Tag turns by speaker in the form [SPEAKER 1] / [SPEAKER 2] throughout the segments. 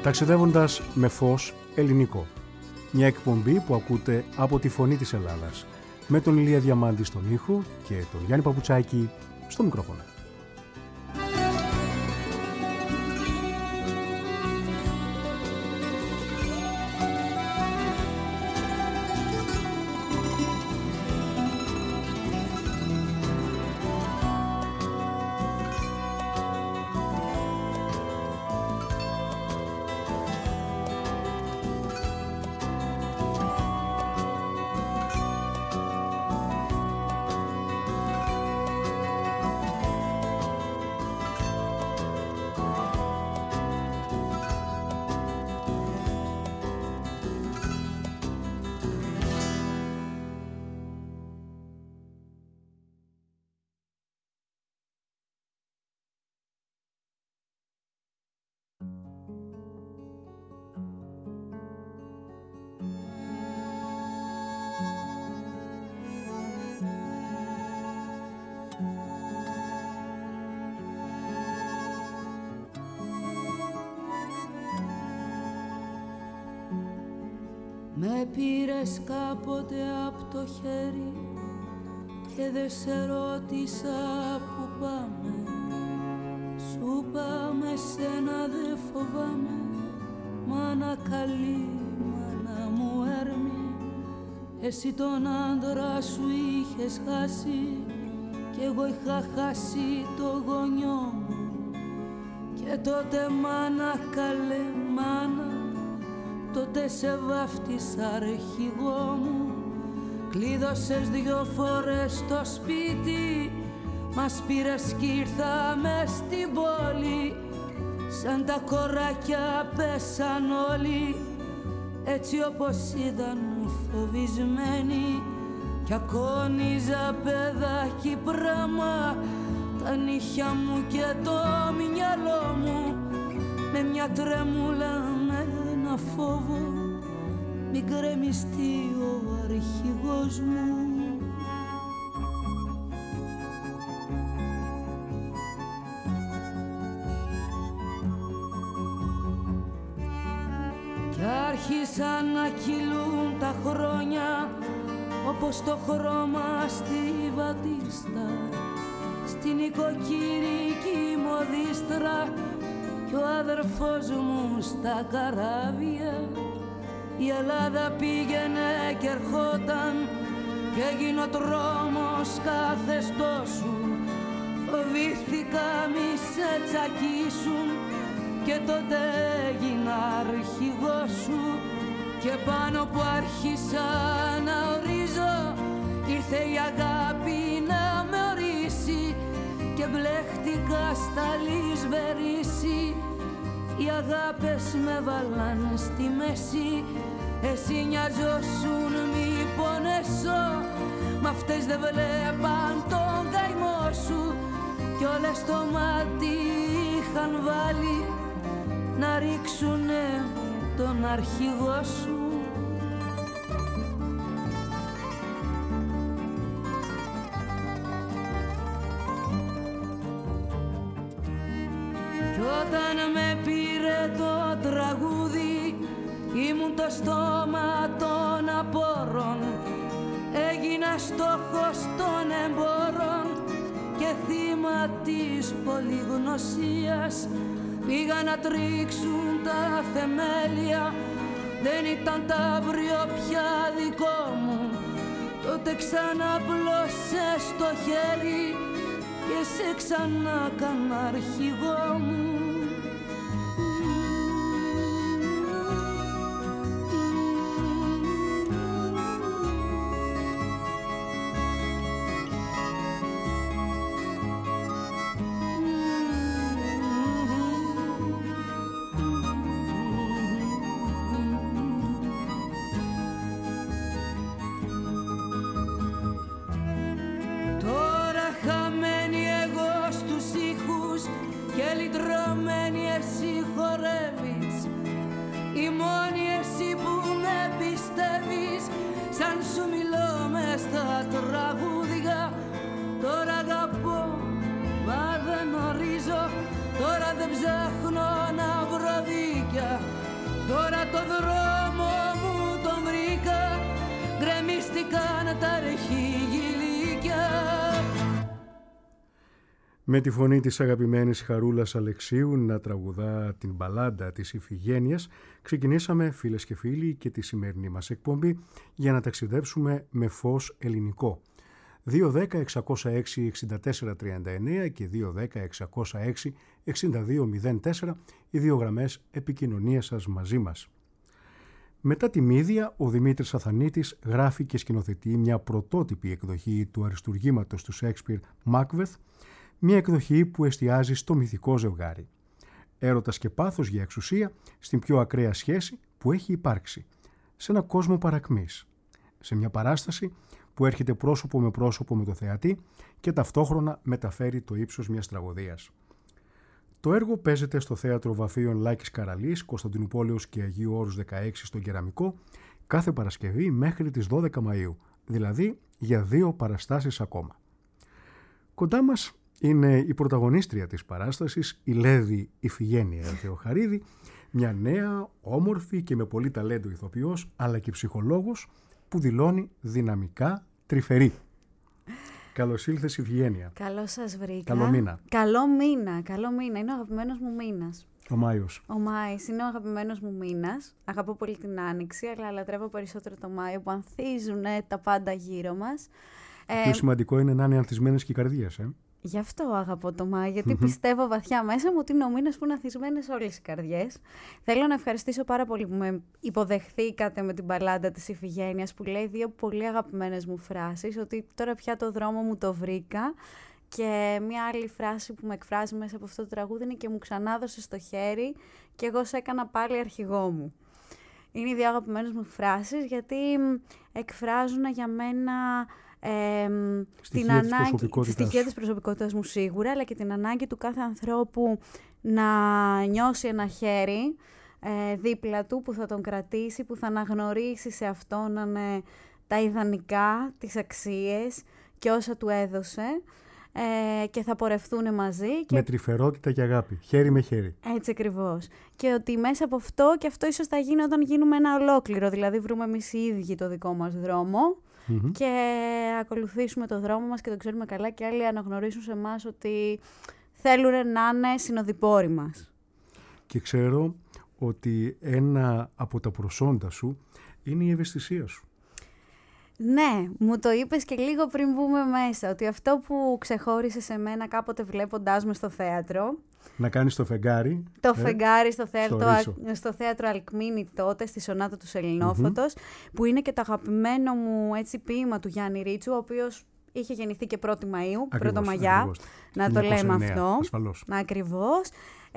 [SPEAKER 1] ταξιδεύοντας με φως ελληνικό. Μια εκπομπή που ακούτε από τη Φωνή της Ελλάδας, με τον Ηλία Διαμάντη στον ήχο και τον Γιάννη Παπουτσάκη στο μικρόφωνο.
[SPEAKER 2] Με πήρες κάποτε απ' το χέρι και δεν σε ρώτησα που πάμε. Σου πάμε σένα δε φοβάμαι, μάνα καλή, μάνα μου έρμη. Εσύ τον άντρα σου είχες χάσει κι εγώ είχα χάσει το γονιό μου. Και τότε μάνα καλέ μάνα, τότε σε βάφτισα αρχηγό μου. Κλείδωσες 2 φορές στο σπίτι, μας πήρες κι ήρθαμε στην πόλη. Σαν τα κοράκια πέσαν όλοι, έτσι όπως ήταν φοβισμένοι. Κι ακόνιζα παιδάκι πράμα, τα νύχια μου και το μυαλό μου. Με μια τρέμουλα, με ένα φόβο, μην γκρεμιστεί ο αρχηγός μου. Κι άρχισαν να κυλούν τα χρόνια, όπως το χρώμα στη βατίστα, στην οικοκυρική μοδίστρα. Κι ο αδερφός μου στα καράβια, η Ελλάδα πήγαινε και ερχόταν κι έγινε ο τρόμος καθεστώσου. Φοβήθηκα μη σε τσακίσουν και τότε έγινα αρχηγός σου. Και πάνω που άρχισα να ορίζω, ήρθε η αγάπη να με ορίσει και μπλέχτηκα στα λησβερίσι. Οι αγάπες με βάλαν στη μέση, εσύ νοιαζόσουν μη πονέσω. Μ' αυτές δεν βλέπαν τον καημό σου κι όλες το μάτι είχαν βάλει να ρίξουνε τον αρχηγό σου. Κι όταν με πήρε το τραγούδι, ήμουν το στόμα των απόρων. Έγινα στόχος των εμπόρων και θύμα της πολυγνωσίας. Πήγα να τρίξουν τα θεμέλια, δεν ήταν τ' αύριο πια δικό μου. Τότε ξαναπλώσες το χέρι και σε ξανά κάνα αρχηγό μου. Τώρα το δρόμο μου τον βρήκα, γκρεμίστηκαν τα αρχηγηλίκια.
[SPEAKER 1] Με τη φωνή της αγαπημένης Χαρούλας Αλεξίου να τραγουδά την μπαλάντα της Ιφηγένειας, ξεκινήσαμε, φίλες και φίλοι, και τη σημερινή μας εκπομπή για να ταξιδέψουμε με φως ελληνικό. 210-606-6439 και 210-606-6204, οι δύο γραμμές επικοινωνίας σας μαζί μας. Μετά τη Μύδια, ο Δημήτρης Αθανίτης γράφει και σκηνοθετεί μια πρωτότυπη εκδοχή του αριστουργήματος του Σέξπιρ Macbeth, μια εκδοχή που εστιάζει στο μυθικό ζευγάρι. Έρωτας και πάθος για εξουσία στην πιο ακραία σχέση που έχει υπάρξει, σε ένα κόσμο παρακμής, σε μια παράσταση που έρχεται πρόσωπο με το θεατή και ταυτόχρονα μεταφέρει το ύψος μιας τραγωδίας. Το έργο παίζεται στο Θέατρο Βαφίων Λάκης Καραλής, Κωνσταντινουπόλεως και Αγίου Όρους 16 στον Κεραμικό, κάθε Παρασκευή μέχρι τις 12 Μαΐου, δηλαδή για 2 παραστάσεις ακόμα. Κοντά μας είναι η πρωταγωνίστρια της παράστασης, η Λέδη Ιφηγένεια Θεοχαρίδη, μια νέα, όμορφη και με πολύ ταλέντο ηθοποιός, αλλά και ψυχολόγος, που δηλώνει δυναμικά τρυφερή. Καλώς ήλθες, Ιφηγένεια.
[SPEAKER 3] Καλώς σας βρήκα.
[SPEAKER 1] Καλό μήνα.
[SPEAKER 3] Καλό μήνα. Είναι ο αγαπημένος μου μήνας.
[SPEAKER 1] Ο Μάιος.
[SPEAKER 3] Ο Μάης είναι ο αγαπημένος μου μήνας. Αγαπώ πολύ την Άνοιξη, αλλά λατρεύω περισσότερο το Μάιο που ανθίζουν τα πάντα γύρω μας.
[SPEAKER 1] Το πιο σημαντικό είναι να είναι ανθισμένες και οι καρδιές.
[SPEAKER 3] Γι' αυτό αγαπώ το Μάη, γιατί πιστεύω βαθιά μέσα μου ότι είναι ο μήνας που είναι ανθισμένες όλες οι καρδιές. Θέλω να ευχαριστήσω πάρα πολύ που με υποδεχθήκατε με την μπαλάντα της Ιφηγένειας, που λέει 2 πολύ αγαπημένες μου φράσεις, ότι τώρα πια το δρόμο μου το βρήκα. Και μια άλλη φράση που με εκφράζει μέσα από αυτό το τραγούδι είναι «και μου ξανάδωσε στο χέρι και εγώ σε έκανα πάλι αρχηγό μου». Είναι οι 2 αγαπημένες μου φράσεις, γιατί εκφράζουν για μένα την ανάγκη, τη στοιχεία της προσωπικότητας μου σίγουρα, αλλά και την ανάγκη του κάθε ανθρώπου να νιώσει ένα χέρι δίπλα του που θα τον κρατήσει, που θα αναγνωρίσει σε αυτόν τα ιδανικά, τις αξίες και όσα του έδωσε, και θα πορευτούν μαζί.
[SPEAKER 1] Με τρυφερότητα και αγάπη, χέρι με χέρι.
[SPEAKER 3] Έτσι ακριβώς. Και ότι μέσα από αυτό, και αυτό ίσως θα γίνει όταν γίνουμε ένα ολόκληρο, δηλαδή βρούμε εμείς οι ίδιοι το δικό μας δρόμο, και ακολουθήσουμε το δρόμο μας και το ξέρουμε καλά, και άλλοι αναγνωρίσουν σε εμάς ότι θέλουν να είναι συνοδοιπόροι μας.
[SPEAKER 1] Και ξέρω ότι ένα από τα προσόντα σου είναι η ευαισθησία σου.
[SPEAKER 3] Ναι, μου το είπες και λίγο πριν μπούμε μέσα, ότι αυτό που ξεχώρισε σε μένα κάποτε βλέποντάς με στο θέατρο. Να κάνεις
[SPEAKER 1] το φεγγάρι.
[SPEAKER 3] Το φεγγάρι στο θέατρο Αλκμίνη τότε, στη Σονάτα του Σελινόφωτος, που είναι και το αγαπημένο μου έτσι ποίημα του Γιάννη Ρίτσου, ο οποίος είχε γεννηθεί και 1η Μαΐου, Πρωτομαγιά, να το λέμε αυτό.
[SPEAKER 1] Ασφαλώς.
[SPEAKER 3] Ακριβώς.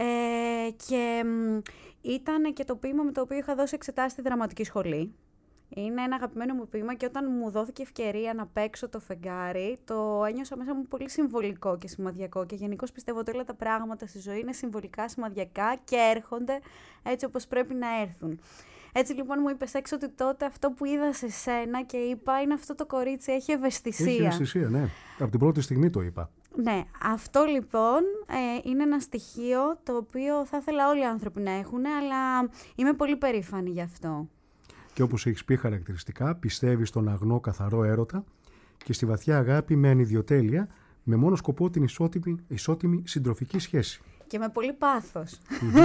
[SPEAKER 3] Και ήταν και το ποίημα με το οποίο είχα δώσει εξετάσεις στη δραματική σχολή. Είναι ένα αγαπημένο μου ποίημα, και όταν μου δόθηκε ευκαιρία να παίξω το φεγγάρι, το ένιωσα μέσα μου πολύ συμβολικό και σημαδιακό, και γενικώς πιστεύω ότι όλα τα πράγματα στη ζωή είναι συμβολικά, σημαδιακά και έρχονται έτσι όπως πρέπει να έρθουν. Έτσι λοιπόν μου είπες έξω ότι τότε αυτό που είδα σε σένα και είπα είναι αυτό το κορίτσι έχει ευαισθησία.
[SPEAKER 1] Έχει ευαισθησία, ναι. Από την πρώτη στιγμή το είπα.
[SPEAKER 3] Ναι, αυτό λοιπόν είναι ένα στοιχείο το οποίο θα ήθελα όλοι οι άνθρωποι να έχουν, αλλά είμαι πολύ περήφανη γι' αυτό.
[SPEAKER 1] Και όπως έχεις πει χαρακτηριστικά, πιστεύεις στον αγνό καθαρό έρωτα και στη βαθιά αγάπη με ανιδιοτέλεια, με μόνο σκοπό την ισότιμη συντροφική σχέση.
[SPEAKER 3] Και με πολύ πάθος.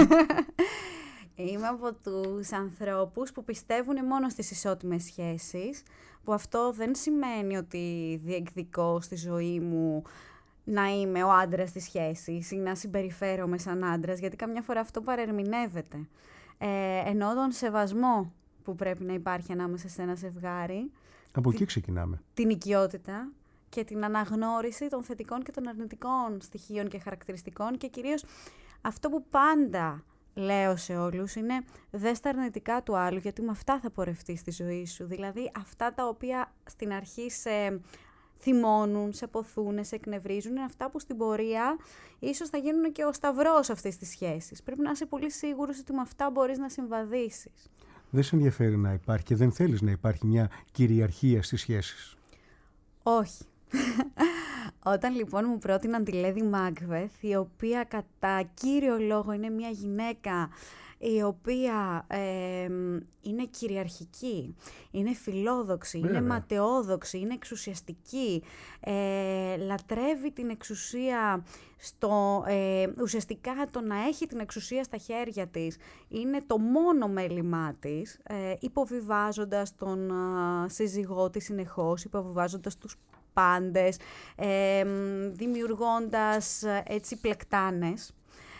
[SPEAKER 3] Είμαι από τους ανθρώπους που πιστεύουν μόνο στις ισότιμες σχέσεις, που αυτό δεν σημαίνει ότι διεκδικώ στη ζωή μου να είμαι ο άντρας της σχέσης ή να συμπεριφέρομαι σαν άντρας, γιατί καμιά φορά αυτό παρερμηνεύεται. Εννοώ τον σεβασμό που πρέπει να υπάρχει ανάμεσα σε ένα ζευγάρι.
[SPEAKER 1] Από εκεί ξεκινάμε.
[SPEAKER 3] Την οικειότητα και την αναγνώριση των θετικών και των αρνητικών στοιχείων και χαρακτηριστικών, και κυρίως αυτό που πάντα λέω σε όλους είναι δες τα αρνητικά του άλλου, γιατί με αυτά θα πορευτείς στη ζωή σου. Δηλαδή αυτά τα οποία στην αρχή σε θυμώνουν, σε ποθούν, σε εκνευρίζουν, είναι αυτά που στην πορεία ίσως θα γίνουν και ο σταυρός αυτής της σχέσης. Πρέπει να είσαι πολύ σίγουρος ότι με αυτά μπορείς να συμβαδίσεις.
[SPEAKER 1] Δεν σε ενδιαφέρει να υπάρχει και δεν θέλεις να υπάρχει μια κυριαρχία στις σχέσεις?
[SPEAKER 3] Όχι. Όταν λοιπόν μου πρότειναν τη Lady Macbeth, η οποία κατά κύριο λόγο είναι μια γυναίκα η οποία είναι κυριαρχική, είναι φιλόδοξη, είναι ματαιόδοξη, είναι εξουσιαστική, λατρεύει την εξουσία, ουσιαστικά το να έχει την εξουσία στα χέρια της είναι το μόνο μέλημά της, υποβιβάζοντας τον σύζυγό της συνεχώς, υποβιβάζοντας τους πάντες, δημιουργώντας έτσι πλεκτάνες.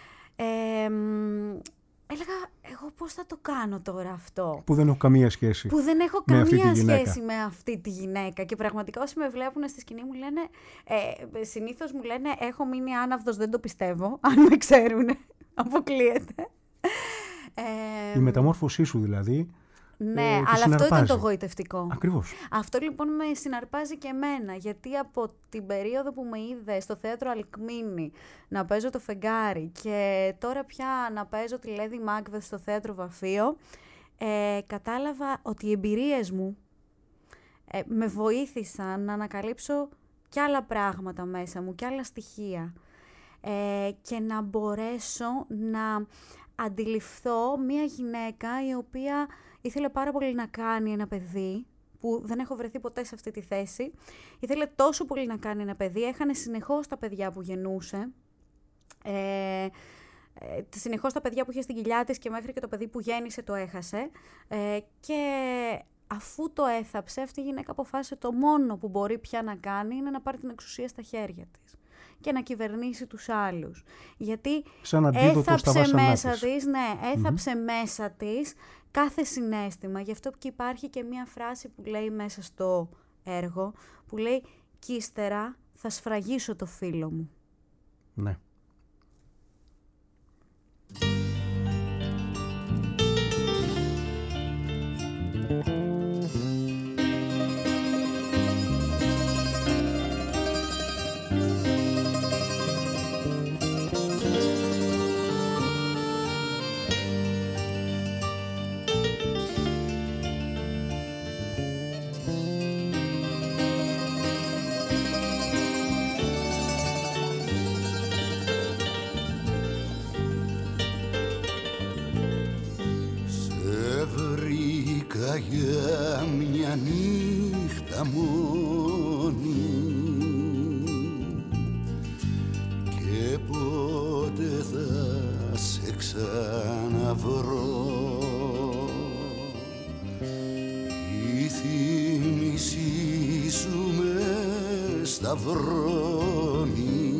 [SPEAKER 3] Έλεγα, εγώ πώς θα το κάνω τώρα αυτό.
[SPEAKER 1] Που δεν έχω καμία σχέση.
[SPEAKER 3] Που δεν έχω καμία σχέση με αυτή τη γυναίκα. Και πραγματικά όσοι με βλέπουν στη σκηνή μου λένε, συνήθως μου λένε, έχω μείνει άναυδος, δεν το πιστεύω. Αν με ξέρουν, αποκλείεται.
[SPEAKER 1] Η μεταμόρφωσή σου δηλαδή.
[SPEAKER 3] Ναι, αλλά αυτό ήταν το γοητευτικό.
[SPEAKER 1] Ακριβώς.
[SPEAKER 3] Αυτό λοιπόν με συναρπάζει και εμένα, γιατί από την περίοδο που με είδε στο θέατρο Αλκμίνη να παίζω το Φεγγάρι και τώρα πια να παίζω τη Lady Macbeth στο θέατρο Βαφείο, κατάλαβα ότι οι εμπειρίες μου με βοήθησαν να ανακαλύψω κι άλλα πράγματα μέσα μου, κι άλλα στοιχεία και να μπορέσω να αντιληφθώ μια γυναίκα η οποία ήθελε πάρα πολύ να κάνει ένα παιδί, που δεν έχω βρεθεί ποτέ σε αυτή τη θέση. Ήθελε τόσο πολύ να κάνει ένα παιδί, έχανε συνεχώς τα παιδιά που γεννούσε. Συνεχώς τα παιδιά που είχε στην κοιλιά της και μέχρι και το παιδί που γέννησε το έχασε. Και αφού το έθαψε, αυτή η γυναίκα αποφάσισε το μόνο που μπορεί πια να κάνει είναι να πάρει την εξουσία στα χέρια της και να κυβερνήσει τους άλλους. Γιατί έθαψε μέσα της, έθαψε μέσα της κάθε συναίσθημα. Γι' αυτό και υπάρχει και μία φράση που λέει μέσα στο έργο, που λέει «Κι ύστερα θα σφραγίσω το φίλο μου».
[SPEAKER 1] Ναι.
[SPEAKER 4] Για μια νύχτα μόνη και πότε θα σε ξαναβρω, η θύμησή σου με σταυρώνει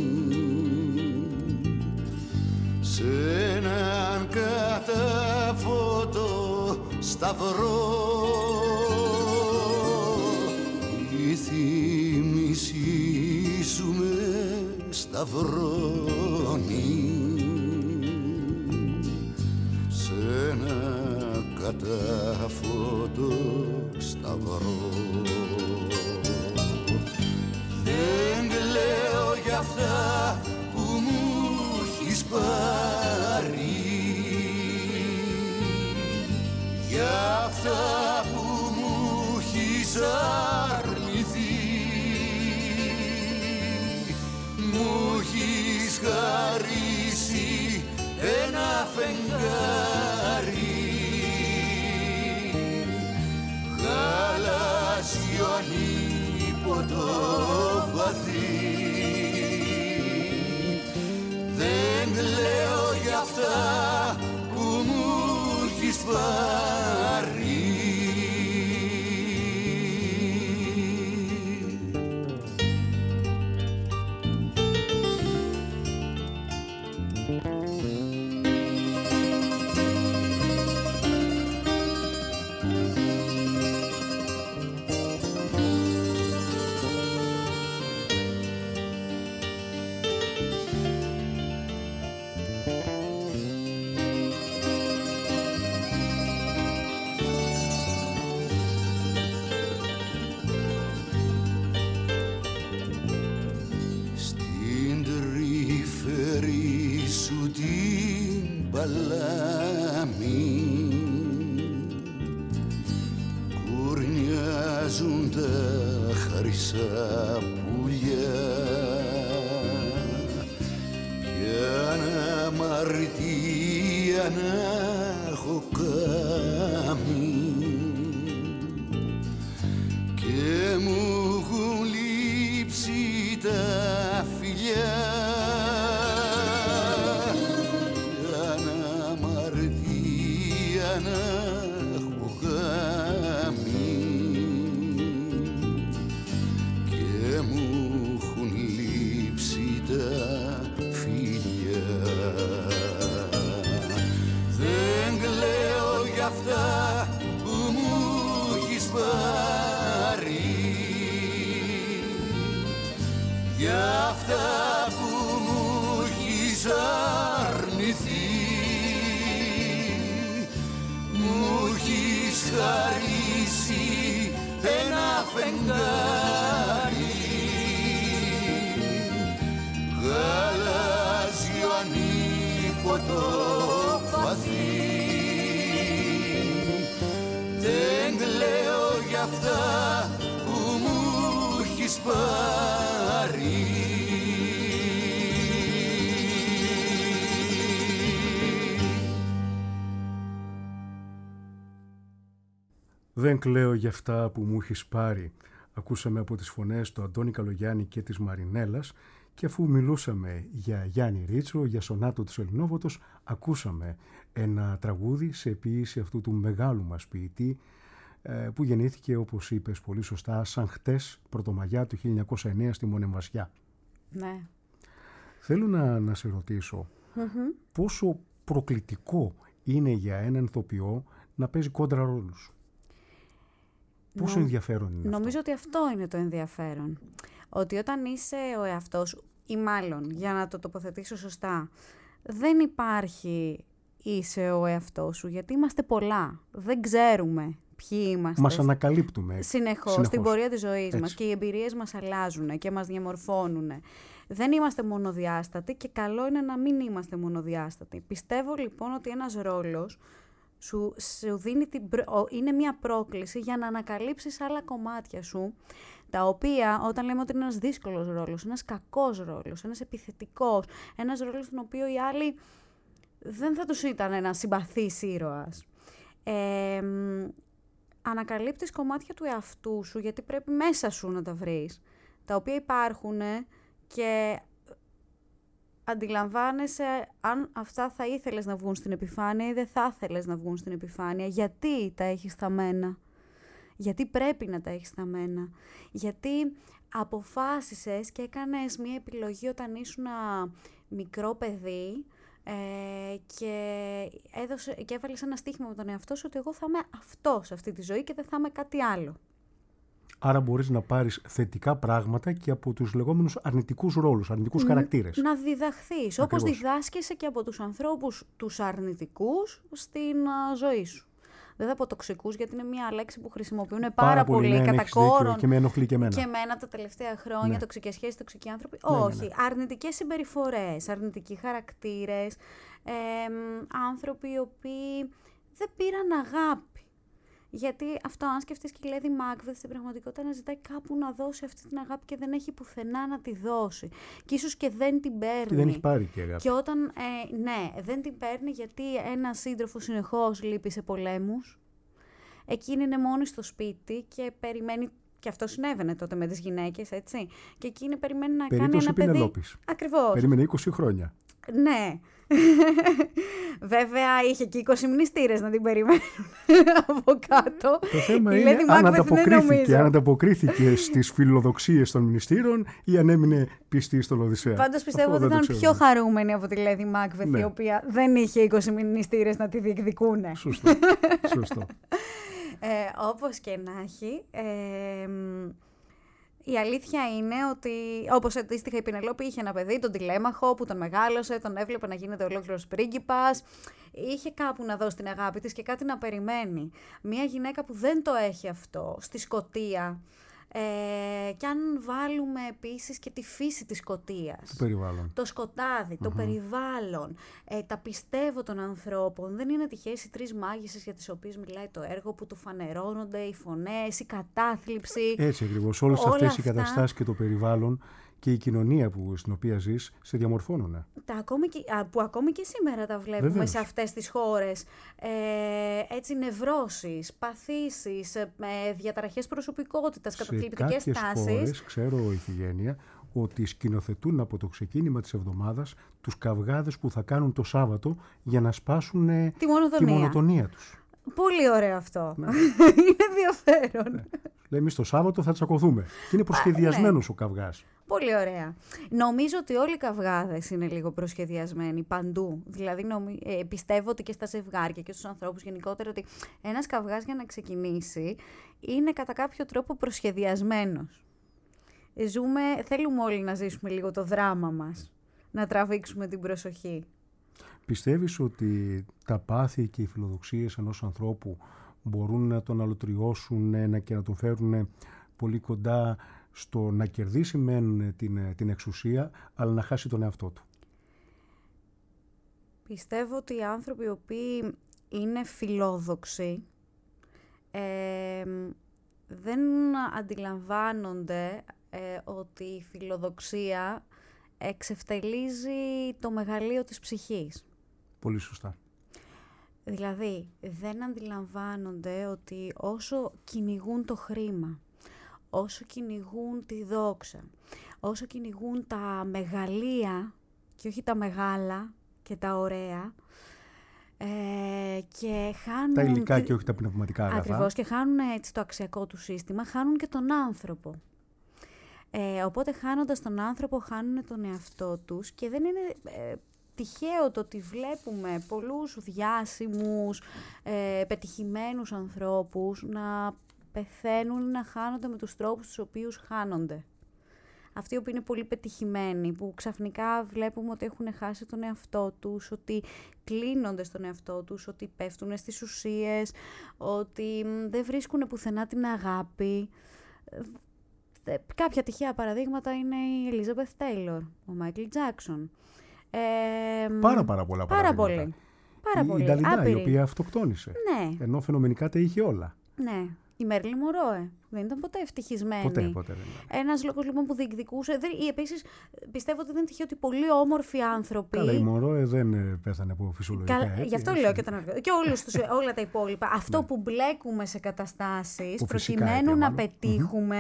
[SPEAKER 4] σε έναν καταφωτό σταυρό. Η θύμησή σου με σταυρώνει σε ένα καταφωτό σταυρό. Δεν κλαίω για αυτά που μου έχεις πάρει, για αυτά που μου έχεις αρνηθεί. Μου έχεις χαρίσει ένα φεγγάρι γαλάζιο ανίποτο βαθύ. Δεν λέω για αυτά που μου έχεις πάρει. Κουρνιάζουν τα χρυσά πουλιά για να έχω κάνει και μου έχουν λείψει τα φιλιά για να αμαρτία να έχω κάνει και μου έχουν λείψει τα φιλιά. Δεν κλαίω για αυτά που μου έχεις πάρει, για αυτά που μου έχεις αρνηθεί, μου έχεις χαρίσει ένα φεγγάρι γαλάζιο ανίποτο βαθύ. Δεν κλαίω για αυτά που μου έχεις πάρει.
[SPEAKER 1] Δεν κλαίω για αυτά που μου έχεις πάρει. Ακούσαμε από τις φωνές του Αντώνη Καλογιάννη και της Μαρινέλας, και αφού μιλούσαμε για Γιάννη Ρίτσο, για σονάτο της Ελληνόβοτος, ακούσαμε ένα τραγούδι σε ποίηση αυτού του μεγάλου μας ποιητή, που γεννήθηκε, όπως είπες πολύ σωστά, σαν χτες Πρωτομαγιά του 1909 στη Μονεμβασιά.
[SPEAKER 3] Ναι.
[SPEAKER 1] Θέλω να σε ρωτήσω, πόσο προκλητικό είναι για έναν ηθοποιό να παίζει κόντρα ρόλους? Πόσο ενδιαφέρον είναι αυτό?
[SPEAKER 3] Νομίζω ότι αυτό είναι το ενδιαφέρον. Ότι όταν είσαι ο εαυτός σου, ή μάλλον, για να το τοποθετήσω σωστά, δεν υπάρχει είσαι ο εαυτός σου, γιατί είμαστε πολλά. Δεν ξέρουμε ποιοι είμαστε.
[SPEAKER 1] Μας ανακαλύπτουμε.
[SPEAKER 3] Συνεχώς στην πορεία της ζωής μας, και οι εμπειρίες μας αλλάζουν και μας διαμορφώνουν. Δεν είμαστε μονοδιάστατοι και καλό είναι να μην είμαστε μονοδιάστατοι. Πιστεύω λοιπόν ότι ένας ρόλος σου δίνει είναι μια πρόκληση για να ανακαλύψεις άλλα κομμάτια σου, τα οποία όταν λέμε ότι είναι ένας δύσκολος ρόλος, ένας κακός ρόλος, ένας επιθετικός, ένας ρόλος στον οποίο οι άλλοι δεν θα τους ήταν ένας συμπαθής ήρωας. Ανακαλύπτεις κομμάτια του εαυτού σου, γιατί πρέπει μέσα σου να τα βρεις, τα οποία υπάρχουν και αντιλαμβάνεσαι αν αυτά θα ήθελες να βγουν στην επιφάνεια ή δεν θα ήθελες να βγουν στην επιφάνεια. Γιατί τα έχεις θαμμένα, γιατί πρέπει να τα έχεις θαμμένα, γιατί αποφάσισες και έκανες μια επιλογή όταν ήσουν μικρό παιδί και έβαλες ένα στοίχημα με τον εαυτό σου ότι εγώ θα είμαι αυτό σε αυτή τη ζωή και δεν θα είμαι κάτι άλλο.
[SPEAKER 1] Άρα μπορείς να πάρεις θετικά πράγματα και από τους λεγόμενους αρνητικούς ρόλους, αρνητικούς χαρακτήρες.
[SPEAKER 3] Να διδαχθείς, όπως διδάσκεσαι και από τους ανθρώπους τους αρνητικούς στην ζωή σου. Δεν θα πω τοξικούς, γιατί είναι μια λέξη που χρησιμοποιούν πάρα πολύ κατά κόρον.
[SPEAKER 1] Και με ενοχλεί και εμένα.
[SPEAKER 3] Και εμένα τα τελευταία χρόνια, ναι. Τοξικές σχέσεις, τοξικοί άνθρωποι.
[SPEAKER 1] Ναι,
[SPEAKER 3] όχι,
[SPEAKER 1] ναι.
[SPEAKER 3] Αρνητικές συμπεριφορές, αρνητικοί χαρακτήρες, άνθρωποι οι οποίοι δεν πήραν αγάπη. Γιατί αυτό, αν σκεφτείς και η Lady Macbeth, στην πραγματικότητα να ζητάει κάπου να δώσει αυτή την αγάπη και δεν έχει πουθενά να τη δώσει. Και ίσως και δεν την παίρνει.
[SPEAKER 1] Και δεν έχει πάρει και αγάπη.
[SPEAKER 3] Και όταν, ναι, δεν την παίρνει γιατί ένας σύντροφος συνεχώς λείπει σε πολέμους. Εκείνη είναι μόνη στο σπίτι και περιμένει. Και αυτό συνέβαινε τότε με τις γυναίκες, έτσι. Και εκείνη περιμένει να κάνει ένα παιδί.
[SPEAKER 1] Πενελόπης.
[SPEAKER 3] Ακριβώς.
[SPEAKER 1] Περίμενε 20 χρόνια.
[SPEAKER 3] Ναι. Βέβαια είχε και 20 μνηστήρες να την περιμένουν από κάτω.
[SPEAKER 1] Το θέμα είναι αν ανταποκρίθηκε στις φιλοδοξίες των μνηστήρων ή αν έμεινε πιστή στον Οδυσσέα.
[SPEAKER 3] Πάντως πιστεύω ότι ήταν πιο χαρούμενη από τη Lady Macbeth, ναι. Η οποία δεν είχε 20 μνηστήρες να τη διεκδικούνε.
[SPEAKER 1] Σωστό.
[SPEAKER 3] Όπως και να έχει, η αλήθεια είναι ότι, όπως αντίστοιχα η Πενελόπη είχε ένα παιδί, τον Τηλέμαχο, που τον μεγάλωσε, τον έβλεπε να γίνεται ολόκληρος πρίγκιπας, είχε κάπου να δώσει την αγάπη της και κάτι να περιμένει. Μια γυναίκα που δεν το έχει αυτό, στη Σκωτία, και αν βάλουμε επίσης και τη φύση της Σκωτίας,
[SPEAKER 1] το περιβάλλον,
[SPEAKER 3] το σκοτάδι, το περιβάλλον, τα πιστεύω των ανθρώπων, δεν είναι τυχαίες οι τρεις μάγισσες για τις οποίες μιλάει το έργο, που του φανερώνονται οι φωνές, η κατάθλιψη.
[SPEAKER 1] Έτσι ακριβώς, όλες αυτές οι καταστάσεις και το περιβάλλον. και η κοινωνία στην οποία ζεις σε διαμορφώνουν.
[SPEAKER 3] Που ακόμη και σήμερα τα βλέπουμε. Βεβαίως. Σε αυτές τις χώρες. Έτσι, νευρώσεις, παθήσεις, διαταραχές προσωπικότητας, καταθλιπτικές τάσεις.
[SPEAKER 1] Σε κάποιες χώρες, ξέρω, Ιφηγένεια, ότι σκηνοθετούν από το ξεκίνημα της εβδομάδας τους καυγάδες που θα κάνουν το Σάββατο για να σπάσουν τη μονοτονία τους.
[SPEAKER 3] Πολύ ωραίο αυτό. Ναι. Είναι ενδιαφέρον.
[SPEAKER 1] Ναι. Λέει, εμείς το Σάββατο θα τσακωθούμε. Και είναι προσχεδιασμένος ο καυγάς.
[SPEAKER 3] Πολύ ωραία. Νομίζω ότι όλοι οι καυγάδες είναι λίγο προσχεδιασμένοι παντού. Δηλαδή, πιστεύω ότι και στα ζευγάρια και στους ανθρώπους γενικότερα, ότι ένας καυγάς για να ξεκινήσει είναι κατά κάποιο τρόπο προσχεδιασμένος. Θέλουμε όλοι να ζήσουμε λίγο το δράμα μας, να τραβήξουμε την προσοχή.
[SPEAKER 1] Πιστεύεις ότι τα πάθη και οι φιλοδοξίες ενός ανθρώπου μπορούν να τον αλωτριώσουν και να τον φέρουν πολύ κοντά στο να κερδίσει μεν την εξουσία, αλλά να χάσει τον εαυτό του?
[SPEAKER 3] Πιστεύω ότι οι άνθρωποι οι οποίοι είναι φιλόδοξοι δεν αντιλαμβάνονται ότι η φιλοδοξία εξευτελίζει το μεγαλείο της ψυχής.
[SPEAKER 1] Πολύ σωστά.
[SPEAKER 3] Δηλαδή, δεν αντιλαμβάνονται ότι όσο κυνηγούν το χρήμα, όσο κυνηγούν τη δόξα, όσο κυνηγούν τα μεγαλεία και όχι τα μεγάλα και τα ωραία, και χάνουν...
[SPEAKER 1] Τα υλικά και όχι τα πνευματικά αγαθά.
[SPEAKER 3] Ακριβώς, και χάνουν έτσι το αξιακό του σύστημα, χάνουν και τον άνθρωπο. Οπότε χάνοντας τον άνθρωπο, χάνουν τον εαυτό τους και δεν είναι τυχαίο το ότι βλέπουμε πολλούς διάσημους, πετυχημένους ανθρώπους να πεθαίνουν, να χάνονται με τους τρόπους τους οποίους χάνονται. Αυτοί που είναι πολύ πετυχημένοι, που ξαφνικά βλέπουμε ότι έχουν χάσει τον εαυτό τους, ότι κλείνονται στον εαυτό τους, ότι πέφτουν στις ουσίες, ότι δεν βρίσκουν πουθενά την αγάπη. Κάποια τυχαία παραδείγματα είναι η Ελίζαμπεθ Τέιλορ, ο Μάικλ Τζάκσον.
[SPEAKER 1] Πάρα πολλά παραδείγματα.
[SPEAKER 3] Πάρα πολύ.
[SPEAKER 1] Η Νταλιντά, η οποία αυτοκτόνησε.
[SPEAKER 3] Ναι.
[SPEAKER 1] Ενώ φαινομενικά τα είχε όλα.
[SPEAKER 3] Ναι. Η Μέρλιν Μορόε δεν ήταν ποτέ ευτυχισμένη.
[SPEAKER 1] Ποτέ δεν ήταν.
[SPEAKER 3] Ένας λόγος λοιπόν που διεκδικούσε. Επίσης, πιστεύω ότι δεν τυχαίο ότι πολλοί όμορφοι άνθρωποι.
[SPEAKER 1] Καλά, η Μορόε δεν πέθανε από φυσιολογικά.
[SPEAKER 3] Γι' αυτό λέω και όλα τα υπόλοιπα. Αυτό που μπλέκουμε σε καταστάσεις προκειμένου να πετύχουμε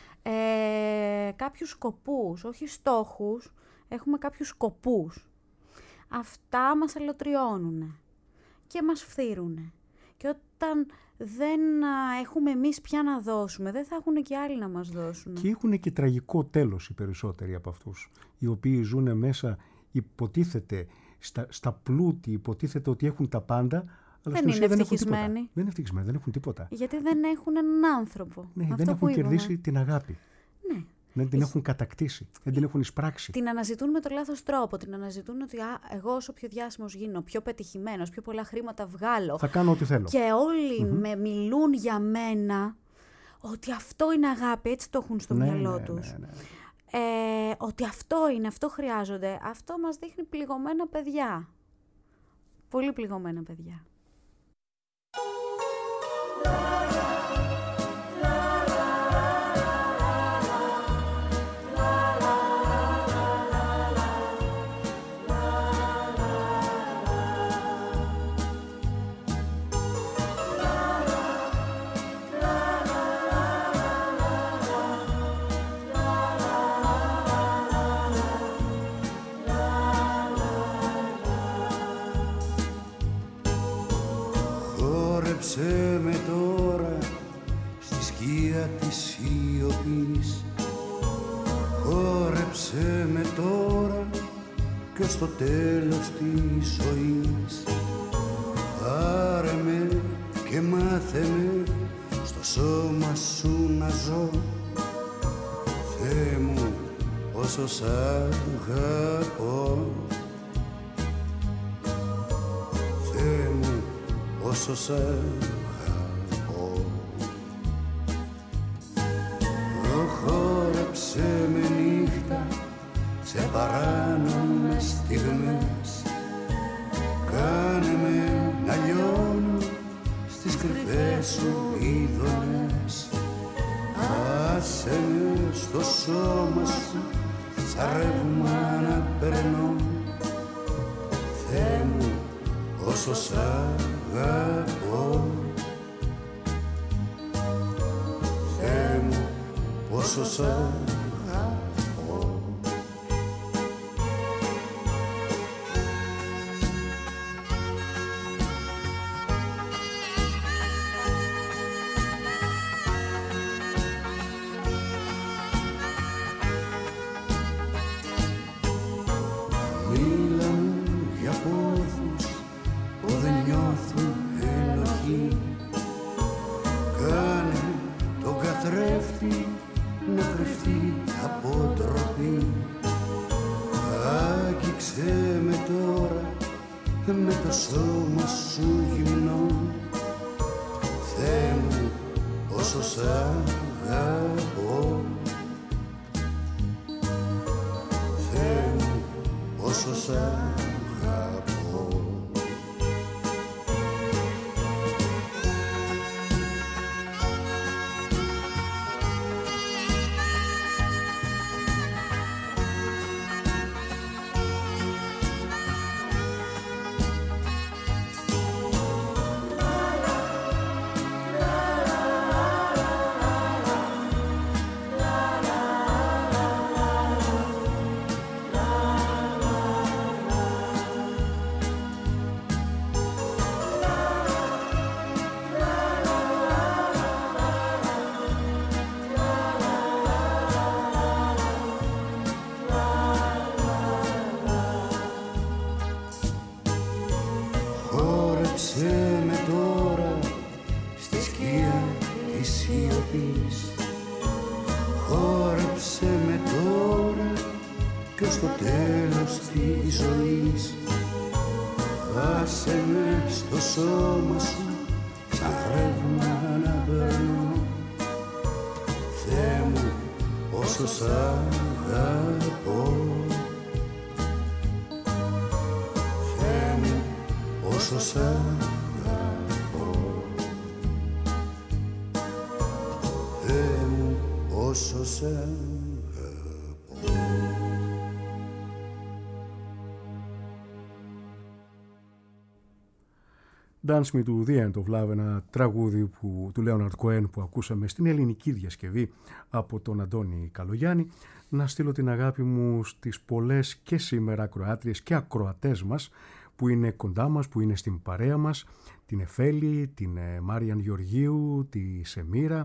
[SPEAKER 3] κάποιους σκοπούς, όχι στόχους. Έχουμε κάποιους σκοπούς. Αυτά μας αλωτριώνουν και μας φθείρουν. Και όταν δεν έχουμε εμείς πια να δώσουμε, δεν θα έχουν και άλλοι να μας δώσουν.
[SPEAKER 1] Και έχουν και τραγικό τέλος οι περισσότεροι από αυτούς, οι οποίοι ζουν μέσα, υποτίθεται, στα πλούτη, υποτίθεται ότι έχουν τα πάντα, αλλά
[SPEAKER 3] δεν είναι ευτυχισμένοι.
[SPEAKER 1] Δεν είναι ευτυχισμένοι, δεν έχουν τίποτα.
[SPEAKER 3] Γιατί δεν έχουν έναν άνθρωπο.
[SPEAKER 1] Ναι, δεν έχουν κερδίσει την αγάπη.
[SPEAKER 3] Ναι.
[SPEAKER 1] Δεν την έχουν κατακτήσει, δεν την έχουν εισπράξει.
[SPEAKER 3] Την αναζητούν με τον λάθος τρόπο. Την αναζητούν ότι εγώ όσο πιο διάσημος γίνω, πιο πετυχημένος, πιο πολλά χρήματα βγάλω.
[SPEAKER 1] Θα κάνω ό,τι θέλω.
[SPEAKER 3] Και όλοι με μιλούν για μένα ότι αυτό είναι αγάπη, έτσι το έχουν στο μυαλό τους. Ναι. Ότι αυτό χρειάζονται. Αυτό μας δείχνει πληγωμένα παιδιά. Πολύ πληγωμένα παιδιά.
[SPEAKER 4] Χόρεψε με τώρα στη σκία της σιωπής. Χόρεψε με τώρα και στο τέλος της ζωής. Πάρε με και μάθε με στο σώμα σου να ζω. Θεέ μου όσο σ' αγαπώ. Θεέ μου όσο σ' αγαπώ. Χόρεψε με νύχτα σε παράνομες στιγμές. Κάνε με να λιώνω στις κρυφές σου ειδονές. Άσε με στο σώμα σου σαν ρεύμα να περνώ. Θεέ μου, όσο σ' αγαπώ. Θεέ μου, όσο σ' αγαπώ. Με το σώμα σου γυμνό. Θεέ μου, όσο σ' αγαπώ. Θεέ μου, όσο σ' αγαπώ.
[SPEAKER 1] Dance Me to the End of Love, ένα τραγούδι του Λέοναρντ Κοέν που ακούσαμε στην ελληνική διασκευή από τον Αντώνη Καλογιάννη. Να στείλω την αγάπη μου στις πολλές και σήμερα ακροάτριες και ακροατές μας που είναι κοντά μας, που είναι στην παρέα μας, την Εφέλη, την Μάριαν Γεωργίου, τη Σεμίρα,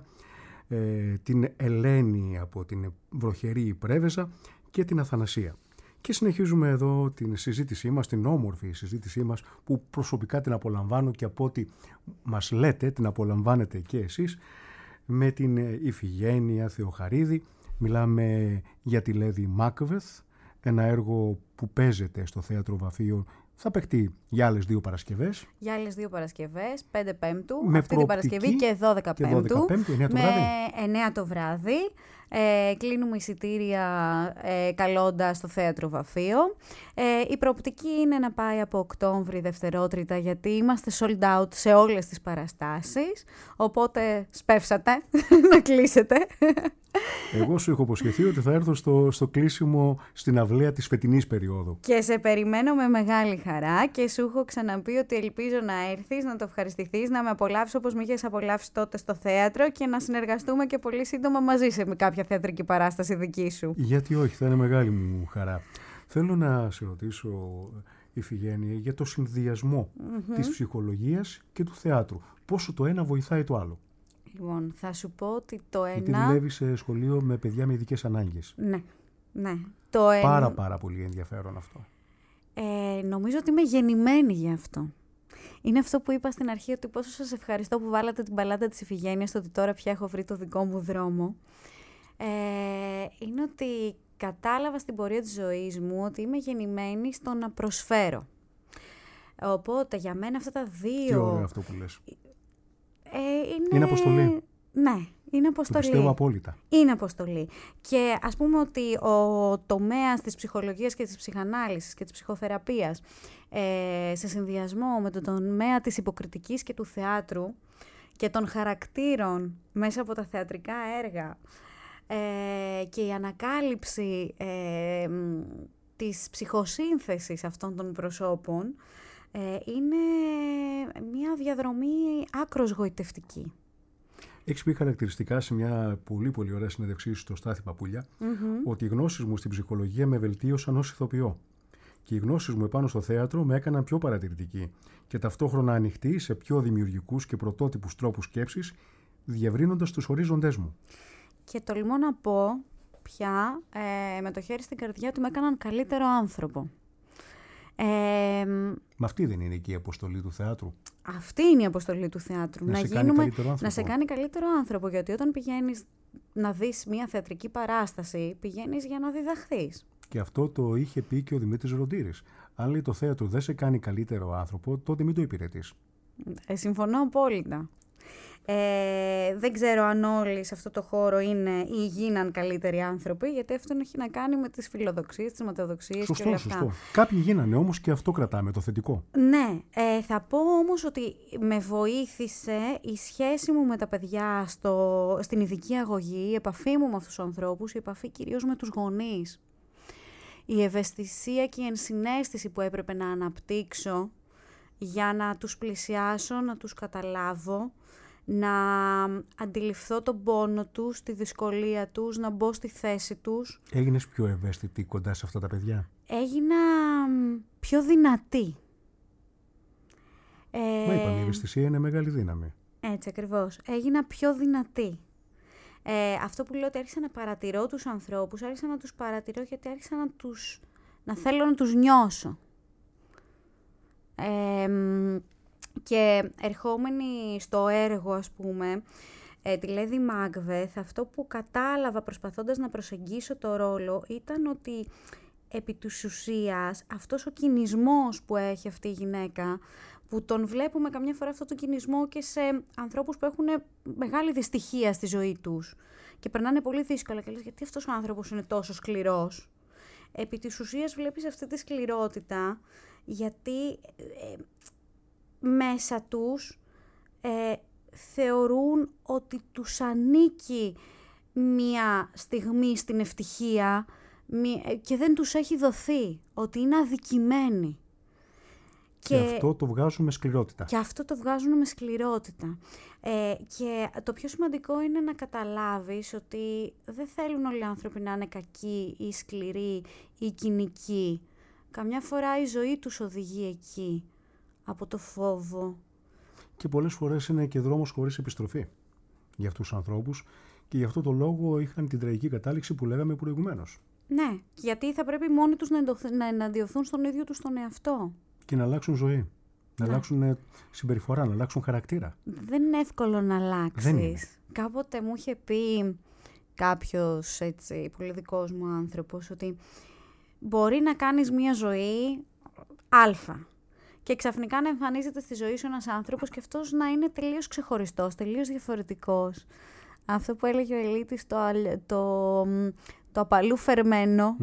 [SPEAKER 1] την Ελένη από την βροχερή Πρέβεζα και την Αθανασία. Και συνεχίζουμε εδώ την συζήτησή μας, την όμορφη συζήτησή μας που προσωπικά την απολαμβάνω και από ό,τι μας λέτε την απολαμβάνετε και εσείς, με την Ιφηγένεια Θεοχαρίδη. Μιλάμε για τη Lady Macbeth, ένα έργο που παίζεται στο Θέατρο Βαφείο. Θα παιχτεί για άλλες 2 Παρασκευές.
[SPEAKER 3] Για άλλες 2 Παρασκευές, 5 Πέμπτου, αυτή την Παρασκευή και 12 Πέμπτου.
[SPEAKER 1] 9 το
[SPEAKER 3] με
[SPEAKER 1] βράδυ.
[SPEAKER 3] 9 το βράδυ. Κλείνουμε εισιτήρια καλώντας στο Θέατρο Βαφείο. Η προοπτική είναι να πάει από Οκτώβρη, Δευτερότριτα, γιατί είμαστε sold out σε όλες τις παραστάσεις. Οπότε σπεύσατε να κλείσετε.
[SPEAKER 1] Εγώ σου έχω υποσχεθεί ότι θα έρθω στο κλείσιμο στην αυλαία της φετινής περίοδου.
[SPEAKER 3] Και σε περιμένω με μεγάλη χαρά και σου έχω ξαναπεί ότι ελπίζω να έρθεις, να το ευχαριστηθείς, να με απολαύσεις όπως με είχες απολαύσει τότε στο θέατρο και να συνεργαστούμε και πολύ σύντομα μαζί σε κάποια θεατρική παράσταση δική σου.
[SPEAKER 1] Γιατί όχι, θα είναι μεγάλη μου χαρά. Θέλω να σε ρωτήσω, Ιφηγένεια, για το συνδυασμό της ψυχολογίας και του θεάτρου. Πόσο το ένα βοηθάει το άλλο.
[SPEAKER 3] Λοιπόν, θα σου πω ότι το ένα...
[SPEAKER 1] Γιατί δουλεύει σε σχολείο με παιδιά με ειδικές ανάγκες.
[SPEAKER 3] Ναι.
[SPEAKER 1] Πάρα πολύ ενδιαφέρον αυτό.
[SPEAKER 3] Νομίζω ότι είμαι γεννημένη γι' αυτό. Είναι αυτό που είπα στην αρχή, ότι πόσο σας ευχαριστώ που βάλατε την μπαλάντα της Ιφηγένειας, ότι τώρα πια έχω βρει το δικό μου δρόμο. Είναι ότι κατάλαβα στην πορεία της ζωής μου ότι είμαι γεννημένη στο να προσφέρω. Οπότε για μένα αυτά τα δύο...
[SPEAKER 1] Τι ωραίο αυτό που λες.
[SPEAKER 3] Είναι
[SPEAKER 1] αποστολή.
[SPEAKER 3] Ναι, είναι αποστολή.
[SPEAKER 1] Το πιστεύω απόλυτα.
[SPEAKER 3] Είναι αποστολή. Και ας πούμε ότι ο τομέας της ψυχολογίας και της ψυχανάλυσης και της ψυχοθεραπείας σε συνδυασμό με τον τομέα της υποκριτικής και του θεάτρου και των χαρακτήρων μέσα από τα θεατρικά έργα και η ανακάλυψη της ψυχοσύνθεσης αυτών των προσώπων είναι μια διαδρομή άκρως γοητευτική.
[SPEAKER 1] Έχεις πει χαρακτηριστικά σε μια πολύ πολύ ωραία συνέντευξή σου στο Στάθη Παπούλια ότι οι γνώσεις μου στην ψυχολογία με βελτίωσαν ως ηθοποιό και οι γνώσεις μου επάνω στο θέατρο με έκαναν πιο παρατηρητική και ταυτόχρονα ανοιχτή σε πιο δημιουργικούς και πρωτότυπους τρόπους σκέψης, διευρύνοντας τους ορίζοντές μου.
[SPEAKER 3] Και τολμώ να πω πια με το χέρι στην καρδιά ότι με έκαναν καλύτερο άνθρωπο.
[SPEAKER 1] Μα αυτή δεν είναι εκεί η αποστολή του θεάτρου?
[SPEAKER 3] Αυτή είναι η αποστολή του θεάτρου.
[SPEAKER 1] Να
[SPEAKER 3] σε κάνει καλύτερο άνθρωπο. Γιατί όταν πηγαίνεις να δεις μια θεατρική παράσταση, πηγαίνεις για να διδαχθείς.
[SPEAKER 1] Και αυτό το είχε πει και ο Δημήτρης Ροντήρης. Αν λέει το θέατρο δεν σε κάνει καλύτερο άνθρωπο, τότε μην το υπηρετείς.
[SPEAKER 3] Συμφωνώ απόλυτα. Δεν ξέρω αν όλοι σε αυτό το χώρο είναι ή γίναν καλύτεροι άνθρωποι, γιατί αυτό έχει να κάνει με τις φιλοδοξίες, τις ματαιοδοξίες και όλα αυτά. Σωστό.
[SPEAKER 1] Κάποιοι γίνανε όμως και αυτό κρατάμε, το θετικό.
[SPEAKER 3] Ναι, θα πω όμως ότι με βοήθησε η σχέση μου με τα παιδιά στην ειδική αγωγή, η επαφή μου με αυτούς τους ανθρώπους, η επαφή κυρίως με τους γονείς. Η ευαισθησία και η ενσυναίσθηση που έπρεπε να αναπτύξω για να τους πλησιάσω, να τους καταλάβω, να αντιληφθώ τον πόνο τους, τη δυσκολία τους, να μπω στη θέση τους.
[SPEAKER 1] Έγινες πιο ευαίσθητη κοντά σε αυτά τα παιδιά?
[SPEAKER 3] Έγινα πιο δυνατή.
[SPEAKER 1] Μα είπαμε, η ευαισθησία είναι μεγάλη δύναμη.
[SPEAKER 3] Έτσι ακριβώς. Έγινα πιο δυνατή. Αυτό που λέω ότι άρχισα να παρατηρώ τους ανθρώπους, άρχισα να τους παρατηρώ γιατί άρχισα να θέλω να τους νιώσω. Και ερχόμενη στο έργο, ας πούμε, τη Lady Macbeth, αυτό που κατάλαβα προσπαθώντας να προσεγγίσω το ρόλο ήταν ότι επί της ουσίας αυτός ο κινησμός που έχει αυτή η γυναίκα, που τον βλέπουμε καμιά φορά αυτό το κινησμό και σε ανθρώπους που έχουν μεγάλη δυστυχία στη ζωή τους και περνάνε πολύ δύσκολα και λες γιατί αυτός ο άνθρωπος είναι τόσο σκληρός. Επί της ουσίας βλέπεις αυτή τη σκληρότητα γιατί μέσα τους θεωρούν ότι τους ανήκει μία στιγμή στην ευτυχία και δεν τους έχει δοθεί, ότι είναι αδικημένοι.
[SPEAKER 1] Και αυτό το βγάζουν με σκληρότητα.
[SPEAKER 3] Και το πιο σημαντικό είναι να καταλάβεις ότι δεν θέλουν όλοι οι άνθρωποι να είναι κακοί ή σκληροί ή κοινικοί. Καμιά φορά η ζωή τους οδηγεί εκεί, από το φόβο.
[SPEAKER 1] Και πολλές φορές είναι και δρόμος χωρίς επιστροφή για αυτούς τους ανθρώπους και γι' αυτό το λόγο είχαν την τραγική κατάληξη που λέγαμε προηγουμένως.
[SPEAKER 3] Ναι, γιατί θα πρέπει μόνοι τους να εναντιωθούν στον ίδιο τους τον εαυτό.
[SPEAKER 1] Και να αλλάξουν ζωή, να αλλάξουν συμπεριφορά, να αλλάξουν χαρακτήρα.
[SPEAKER 3] Δεν είναι εύκολο να αλλάξεις. Κάποτε μου είχε πει κάποιος έτσι, πολύ δικός μου άνθρωπος ότι μπορεί να κάνεις μια ζωή αλφα και ξαφνικά να εμφανίζεται στη ζωή σου ένας άνθρωπος και αυτός να είναι τελείως ξεχωριστός, τελείως διαφορετικός. Αυτό που έλεγε ο Ελίτης, το απαλού φερμένο.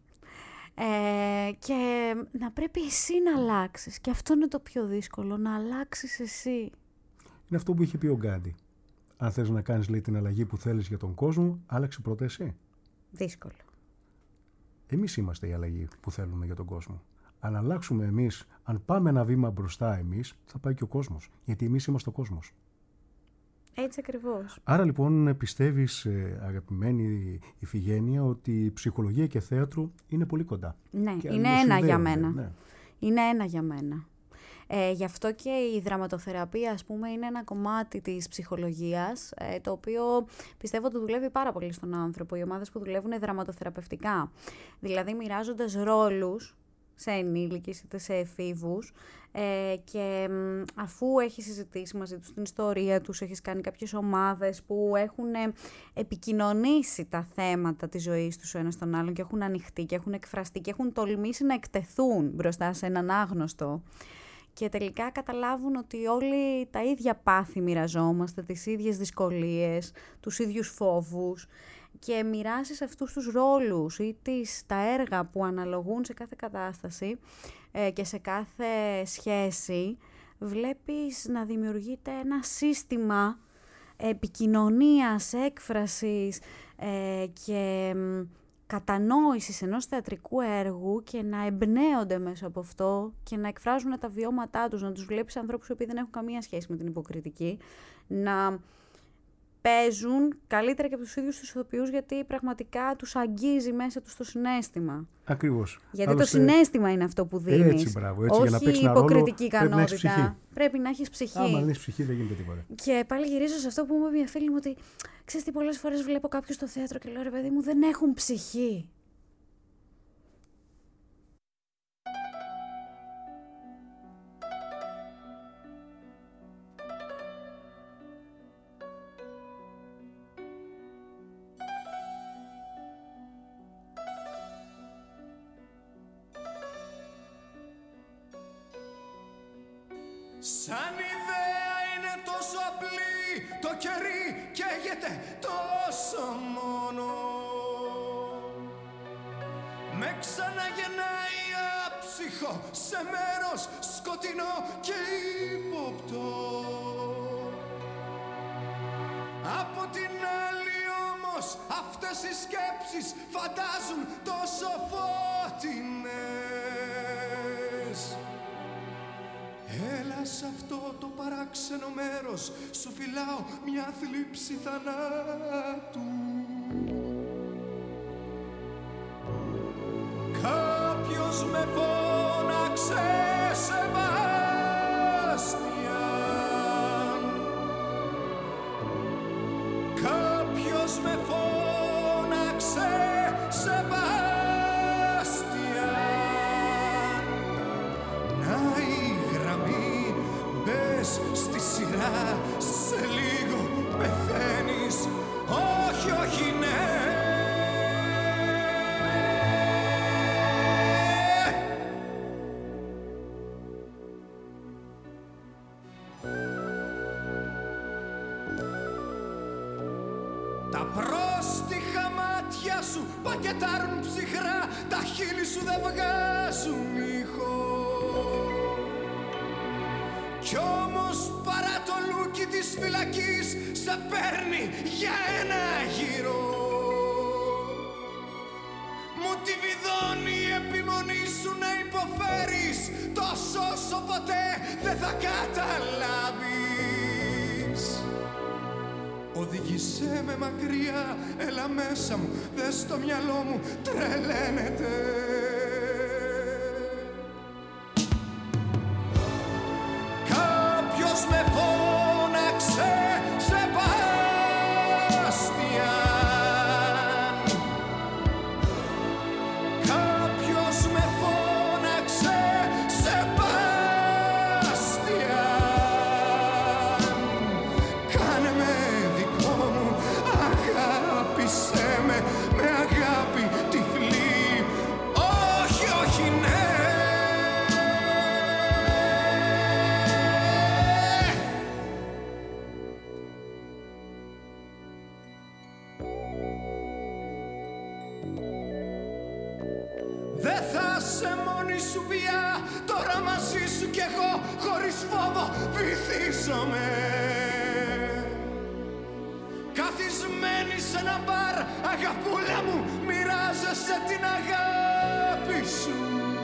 [SPEAKER 3] Και να πρέπει εσύ να αλλάξεις. Και αυτό είναι το πιο δύσκολο, να αλλάξεις εσύ.
[SPEAKER 1] Είναι αυτό που είχε πει ο Γκάντι. Αν θες να κάνεις, λέει, την αλλαγή που θέλεις για τον κόσμο, άλλαξε πρώτα εσύ.
[SPEAKER 3] Δύσκολο.
[SPEAKER 1] Εμείς είμαστε η αλλαγή που θέλουμε για τον κόσμο. Αν αλλάξουμε εμείς, αν πάμε ένα βήμα μπροστά εμείς, θα πάει και ο κόσμος. Γιατί εμείς είμαστε ο κόσμος.
[SPEAKER 3] Έτσι ακριβώς.
[SPEAKER 1] Άρα λοιπόν πιστεύεις, αγαπημένη Ιφηγένεια, ότι ψυχολογία και θέατρο είναι πολύ κοντά?
[SPEAKER 3] Ναι, είναι ένα για μένα. Ναι. Είναι ένα για μένα. Γι' αυτό και η δραματοθεραπεία, ας πούμε, είναι ένα κομμάτι της ψυχολογίας, το οποίο πιστεύω ότι δουλεύει πάρα πολύ στον άνθρωπο. Οι ομάδες που δουλεύουν δραματοθεραπευτικά. Δηλαδή μοιράζοντας ρόλους σε ενήλικες είτε σε εφήβους και αφού έχεις συζητήσει μαζί τους την ιστορία τους, έχεις κάνει κάποιες ομάδες που έχουν επικοινωνήσει τα θέματα της ζωής τους ο ένας τον άλλον και έχουν ανοιχτεί και έχουν εκφραστεί και έχουν τολμήσει να εκτεθούν μπροστά σε έναν άγνωστο και τελικά καταλάβουν ότι όλοι τα ίδια πάθη μοιραζόμαστε, τις ίδιες δυσκολίες, τους ίδιους φόβους και μοιράσεις αυτούς τους ρόλους ή τα έργα που αναλογούν σε κάθε κατάσταση και σε κάθε σχέση, βλέπεις να δημιουργείται ένα σύστημα επικοινωνίας, έκφρασης και κατανόησης ενός θεατρικού έργου και να εμπνέονται μέσα από αυτό και να εκφράζουν τα βιώματά τους, να τους βλέπεις ανθρώπους που δεν έχουν καμία σχέση με την υποκριτική, να παίζουν καλύτερα και από τους ίδιους τους ηθοποιούς, γιατί πραγματικά τους αγγίζει μέσα τους το συναίσθημα.
[SPEAKER 1] Ακριβώς.
[SPEAKER 3] Γιατί
[SPEAKER 1] άλλωστε,
[SPEAKER 3] το συναίσθημα είναι αυτό που δίνεις.
[SPEAKER 1] Έτσι, μπράβο. Έτσι,
[SPEAKER 3] όχι
[SPEAKER 1] για να παίξεις
[SPEAKER 3] η
[SPEAKER 1] ένα
[SPEAKER 3] υποκριτική
[SPEAKER 1] ρόλο,
[SPEAKER 3] ικανότητα. Πρέπει να έχεις ψυχή.
[SPEAKER 1] Άμα δεν έχεις ψυχή, δεν γίνεται τίποτα.
[SPEAKER 3] Και πάλι γυρίζω σε αυτό που μου είπε μια φίλη μου, ότι ξέρεις τι, πολλές φορές βλέπω κάποιους στο θέατρο και λέω, ρε παιδί μου, δεν έχουν ψυχή.
[SPEAKER 5] Σαν ιδέα είναι τόσο απλή, το κερί καίγεται τόσο μόνο. Με ξαναγεννάει άψυχο σε μέρος σκοτεινό και ύποπτο. Από την άλλη όμως αυτές οι σκέψεις φαντάζουν τόσο φώτινες. Έλα σ' αυτό το παράξενο μέρος, σου φυλάω μια θλίψη θανάτου. Κάποιος με φώναξε Σεβάστιαν. Κάποιος με φώναξε Σεβάστιαν. Να η γραμμή, μπες στη σειρά, σε λίγο πεθαίνεις. Όχι, όχι, ναι. Τα πρόστιχα μάτια σου πακετάρουν ψυχρά, τα χείλη σου δεν βγάζουν ήχο. Κι όμως παρά το λούκι της φυλακής σε παίρνει για ένα γύρο. Μου τη βιδώνει η επιμονή σου να υποφέρεις, τόσο όσο ποτέ δεν θα καταλάβεις. Οδήγησέ με μακριά, έλα μέσα μου, δες στο μυαλό μου τρελαίνεται. Κάποιος με φώναξε Σεβάστιαν. Κάποιος με φώναξε Σεβάστιαν. Κάνε με δικό μου, αγάπησέ με αγάπη τυφλή. Όχι, όχι, ναι. Δεν θα σε μόνη σου πια, τώρα μαζί σου κι εγώ χωρίς φόβο βυθίζομαι. Καθισμένη σε ένα μπαρ, αγαπούλα μου, μοιράζεσαι την αγάπη σου.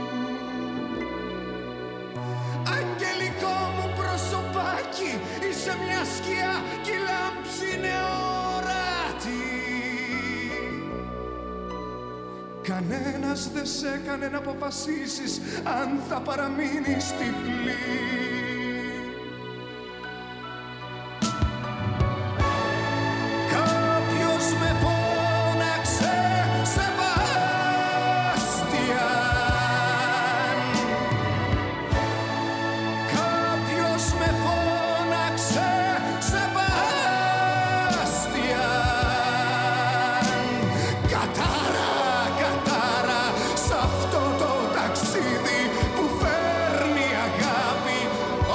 [SPEAKER 5] Αγγελικό μου προσωπάκι, είσαι μια σκιά κι η λάμψη είναι ορατή. Κανένας δεν σε έκανε να αποφασίσεις αν θα παραμείνεις τυφλή. Κάποιος με φώναξε Σεβάστιαν. Κάποιος με φώναξε Σεβάστιαν. Κατάρα, κατάρα, σ' αυτό το ταξίδι που φέρνει αγάπη.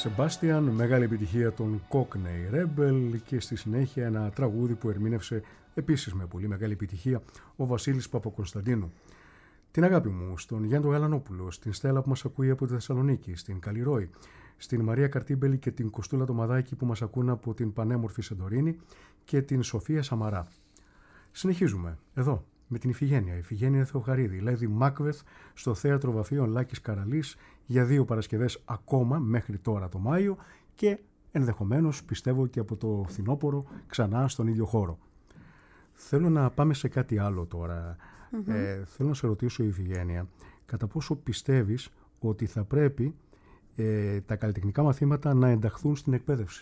[SPEAKER 1] Sebastian, μεγάλη επιτυχία των Cockney Rebel και στη συνέχεια ένα τραγούδι που ερμήνευσε επίσης με πολύ μεγάλη επιτυχία ο Βασίλης Παπακοσταντίνου. Την αγάπη μου στον Γιάννη Γαλανόπουλο, στην Στέλλα που μας ακούει από τη Θεσσαλονίκη, στην Καλλιρόη, στην Μαρία Καρτίμπελη και την Κωστούλα Τομαδάκη που μας ακούν από την πανέμορφη Σαντορίνη και την Σοφία Σαμαρά. Συνεχίζουμε εδώ με την Ιφηγένεια Θεοχαρίδη, Lady Macbeth στο Θέατρο Βαφείων Λάκης Καραλής για 2 Παρασκευές ακόμα μέχρι τώρα το Μάιο και ενδεχομένως πιστεύω και από το φθινόπωρο ξανά στον ίδιο χώρο. Θέλω να πάμε σε κάτι άλλο τώρα. Θέλω να σε ρωτήσω, Ιφηγένεια, κατά πόσο πιστεύεις ότι θα πρέπει τα καλλιτεχνικά μαθήματα να ενταχθούν στην εκπαίδευση?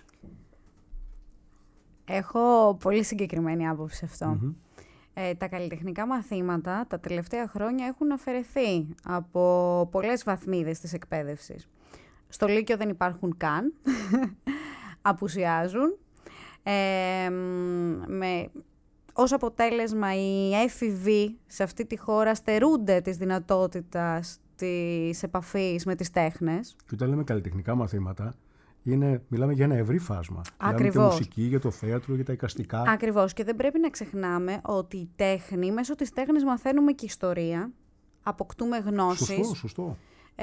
[SPEAKER 3] Έχω πολύ συγκεκριμένη άποψη σε αυτό. Τα καλλιτεχνικά μαθήματα τα τελευταία χρόνια έχουν αφαιρεθεί από πολλές βαθμίδες της εκπαίδευσης. Στο Λύκειο δεν υπάρχουν καν, απουσιάζουν. Ως αποτέλεσμα οι έφηβοι σε αυτή τη χώρα στερούνται της δυνατότητας της επαφής με τις τέχνες.
[SPEAKER 1] Και όταν λέμε καλλιτεχνικά μαθήματα, μιλάμε για ένα ευρύ φάσμα.
[SPEAKER 3] Ακριβώς.
[SPEAKER 1] Μιλάμε για μουσική, για το θέατρο, για τα εικαστικά.
[SPEAKER 3] Ακριβώς. Και δεν πρέπει να ξεχνάμε ότι η τέχνη, μέσω της τέχνης μαθαίνουμε και ιστορία, αποκτούμε γνώσεις.
[SPEAKER 1] Σωστό.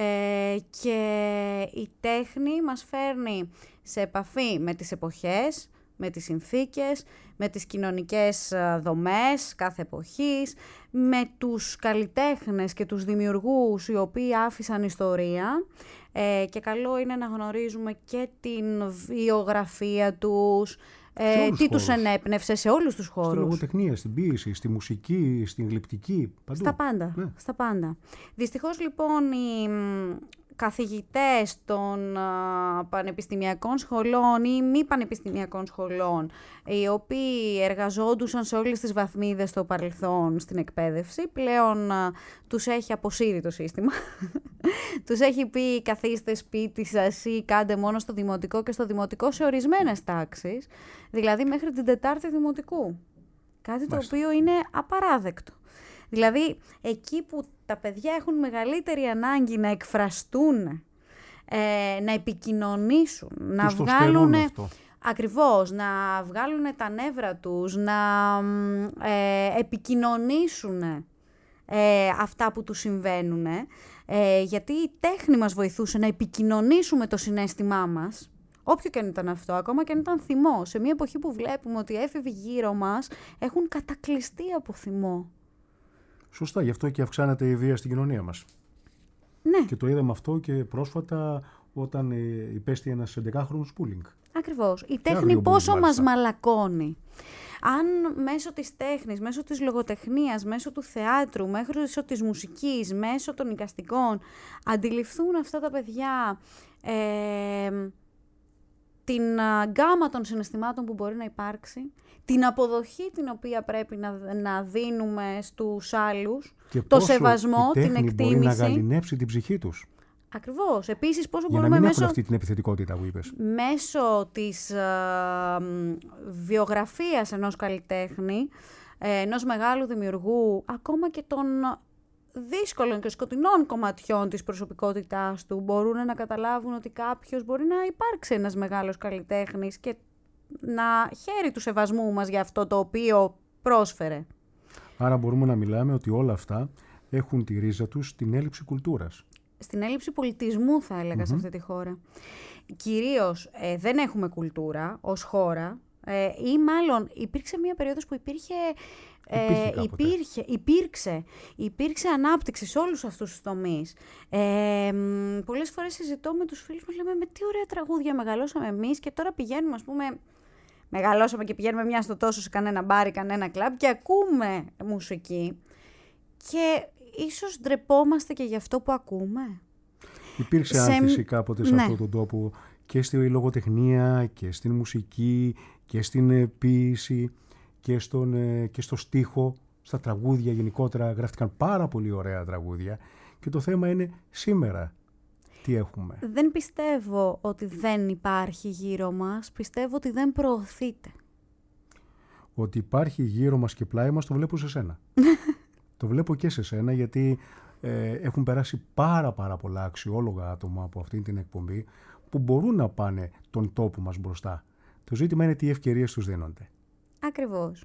[SPEAKER 3] Και η τέχνη μας φέρνει σε επαφή με τις εποχές, με τις συνθήκες, με τις κοινωνικές δομές κάθε εποχής, με τους καλλιτέχνες και τους δημιουργούς οι οποίοι άφησαν ιστορία και καλό είναι να γνωρίζουμε και την βιογραφία τους, τι τους ενέπνευσε σε όλους τους χώρους.
[SPEAKER 1] Στη λογοτεχνία, στην ποίηση, στη μουσική, στην γλυπτική, παντού.
[SPEAKER 3] Στα πάντα. Δυστυχώς λοιπόν οι καθηγητές των πανεπιστημιακών σχολών ή μη πανεπιστημιακών σχολών, οι οποίοι εργαζόντουσαν σε όλες τις βαθμίδες στο παρελθόν στην εκπαίδευση, πλέον τους έχει αποσύρει το σύστημα. Τους έχει πει καθίστε σπίτι σας ή κάντε μόνο στο δημοτικό και στο δημοτικό σε ορισμένες τάξεις, δηλαδή μέχρι την 4η δημοτικού. Κάτι το οποίο είναι απαράδεκτο. Δηλαδή, εκεί που τα παιδιά έχουν μεγαλύτερη ανάγκη να εκφραστούν, να επικοινωνήσουν, να βγάλουν... Ακριβώς, να βγάλουν τα νεύρα τους, να επικοινωνήσουν αυτά που τους συμβαίνουν, γιατί η τέχνη μας βοηθούσε να επικοινωνήσουμε το συναίσθημά μας, όποιο και αν ήταν αυτό, ακόμα και αν ήταν θυμό, σε μια εποχή που βλέπουμε ότι οι έφηβοι γύρω μας έχουν κατακλειστεί από θυμό.
[SPEAKER 1] Σωστά, γι' αυτό και αυξάνεται η βία στην κοινωνία μας.
[SPEAKER 3] Ναι.
[SPEAKER 1] Και το είδαμε αυτό και πρόσφατα όταν υπέστη ένας 11χρονος πούλινγκ.
[SPEAKER 3] Ακριβώς. Η τέχνη πόσο μας μαλακώνει. Αν μέσω της τέχνης, μέσω της λογοτεχνίας, μέσω του θεάτρου, μέσω της μουσικής, μέσω των εικαστικών, αντιληφθούν αυτά τα παιδιά την γκάμα των συναισθημάτων που μπορεί να υπάρξει, την αποδοχή την οποία πρέπει να δίνουμε στους άλλους,
[SPEAKER 1] και
[SPEAKER 3] το σεβασμό, την εκτίμηση.
[SPEAKER 1] Μπορεί να γαληνεύσει την ψυχή τους.
[SPEAKER 3] Ακριβώς. Επίσης, πόσο
[SPEAKER 1] για
[SPEAKER 3] μπορούμε
[SPEAKER 1] να μην έχουν αυτή την επιθετικότητα που είπες.
[SPEAKER 3] Μέσω της βιογραφίας ενός καλλιτέχνη, ενός μεγάλου δημιουργού, ακόμα και των δύσκολων και σκοτεινών κομματιών της προσωπικότητάς του, μπορούν να καταλάβουν ότι κάποιος μπορεί να υπάρξει ένας μεγάλος καλλιτέχνης και να χαίρει του σεβασμού μας για αυτό το οποίο πρόσφερε.
[SPEAKER 1] Άρα μπορούμε να μιλάμε ότι όλα αυτά έχουν τη ρίζα τους στην έλλειψη κουλτούρας. Στην
[SPEAKER 3] έλλειψη πολιτισμού θα έλεγα σε αυτή τη χώρα. Κυρίως δεν έχουμε κουλτούρα ως χώρα ή μάλλον υπήρξε μια περίοδος που υπήρξε ανάπτυξη σε όλους αυτούς τους τομείς. Πολλές φορές συζητώ με τους φίλους μου, λέμε με τι ωραία τραγούδια μεγαλώσαμε εμείς και τώρα πηγαίνουμε, ας πούμε, μεγαλώσαμε και πηγαίνουμε μια στο τόσο σε κανένα μπάρι, κανένα κλαμπ και ακούμε μουσική και ίσως ντρεπόμαστε και γι' αυτό που ακούμε.
[SPEAKER 1] Υπήρξε άνθηση κάποτε σε αυτόν τον τόπο και στη λογοτεχνία και στην μουσική και στην ποίηση και στο στίχο, στα τραγούδια γενικότερα. Γράφτηκαν πάρα πολύ ωραία τραγούδια και το θέμα είναι σήμερα τι έχουμε.
[SPEAKER 3] Δεν πιστεύω ότι δεν υπάρχει γύρω μας, πιστεύω ότι δεν προωθείται.
[SPEAKER 1] Ότι υπάρχει γύρω μας και πλάι μας το βλέπω σε σένα. Το βλέπω και σε σένα γιατί έχουν περάσει πάρα πολλά αξιόλογα άτομα από αυτή την εκπομπή που μπορούν να πάνε τον τόπο μας μπροστά. Το ζήτημα είναι τι ευκαιρίες τους δίνονται.
[SPEAKER 3] Ακριβώς.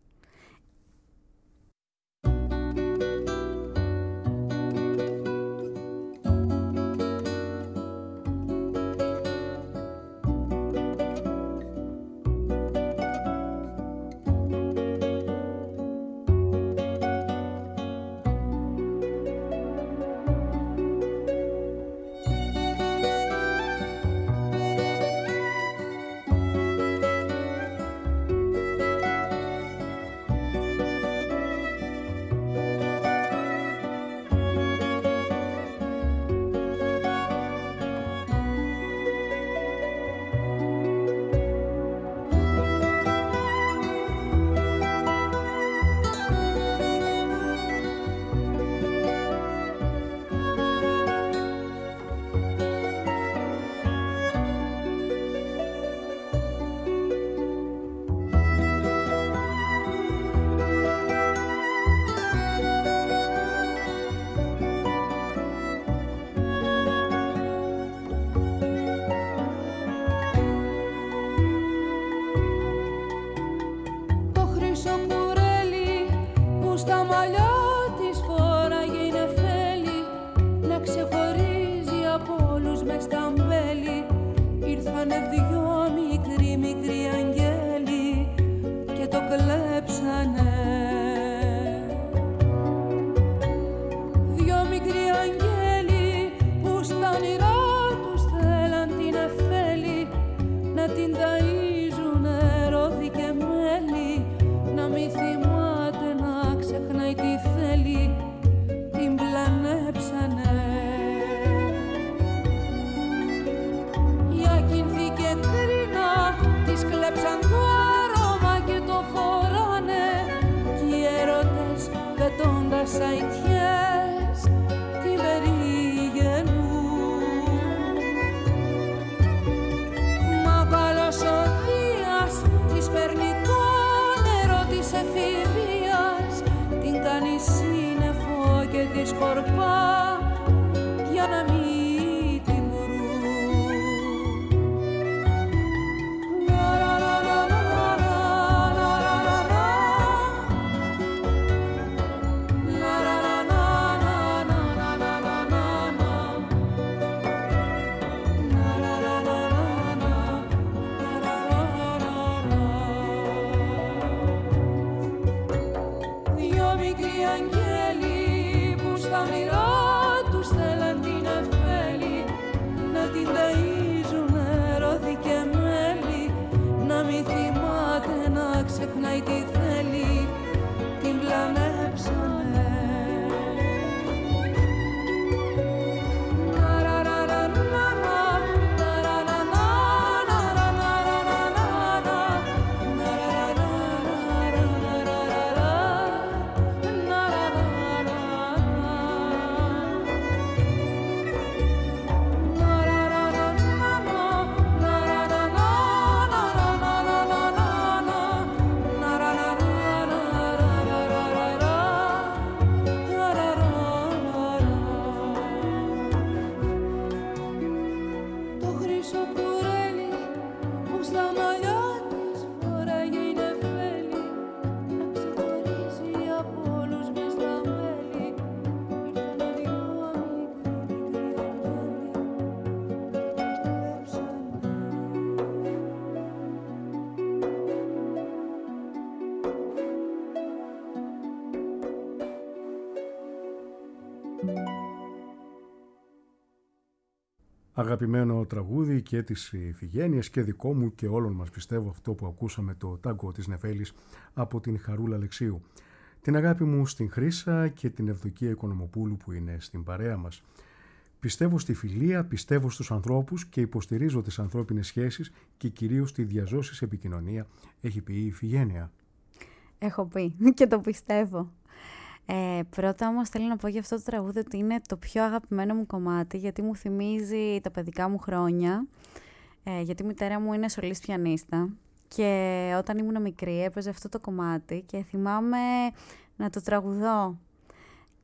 [SPEAKER 1] Αγαπημένο τραγούδι και της Ιφηγένειας και δικό μου και όλων μας, πιστεύω, αυτό που ακούσαμε, το τάγκο της Νεφέλης από την Χαρούλα Αλεξίου. Την αγάπη μου στην Χρύσα και την Ευδοκία Οικονομοπούλου που είναι στην παρέα μας. Πιστεύω στη φιλία, πιστεύω στους ανθρώπους και υποστηρίζω τις ανθρώπινες σχέσεις και κυρίως τη διαζώσης επικοινωνία, έχει πει η Ιφηγένεια.
[SPEAKER 3] Έχω πει και το πιστεύω. Πρώτα όμως θέλω να πω για αυτό το τραγούδι ότι είναι το πιο αγαπημένο μου κομμάτι, γιατί μου θυμίζει τα παιδικά μου χρόνια, γιατί η μητέρα μου είναι σολίστ πιανίστα και όταν ήμουν μικρή έπαιζε αυτό το κομμάτι και θυμάμαι να το τραγουδώ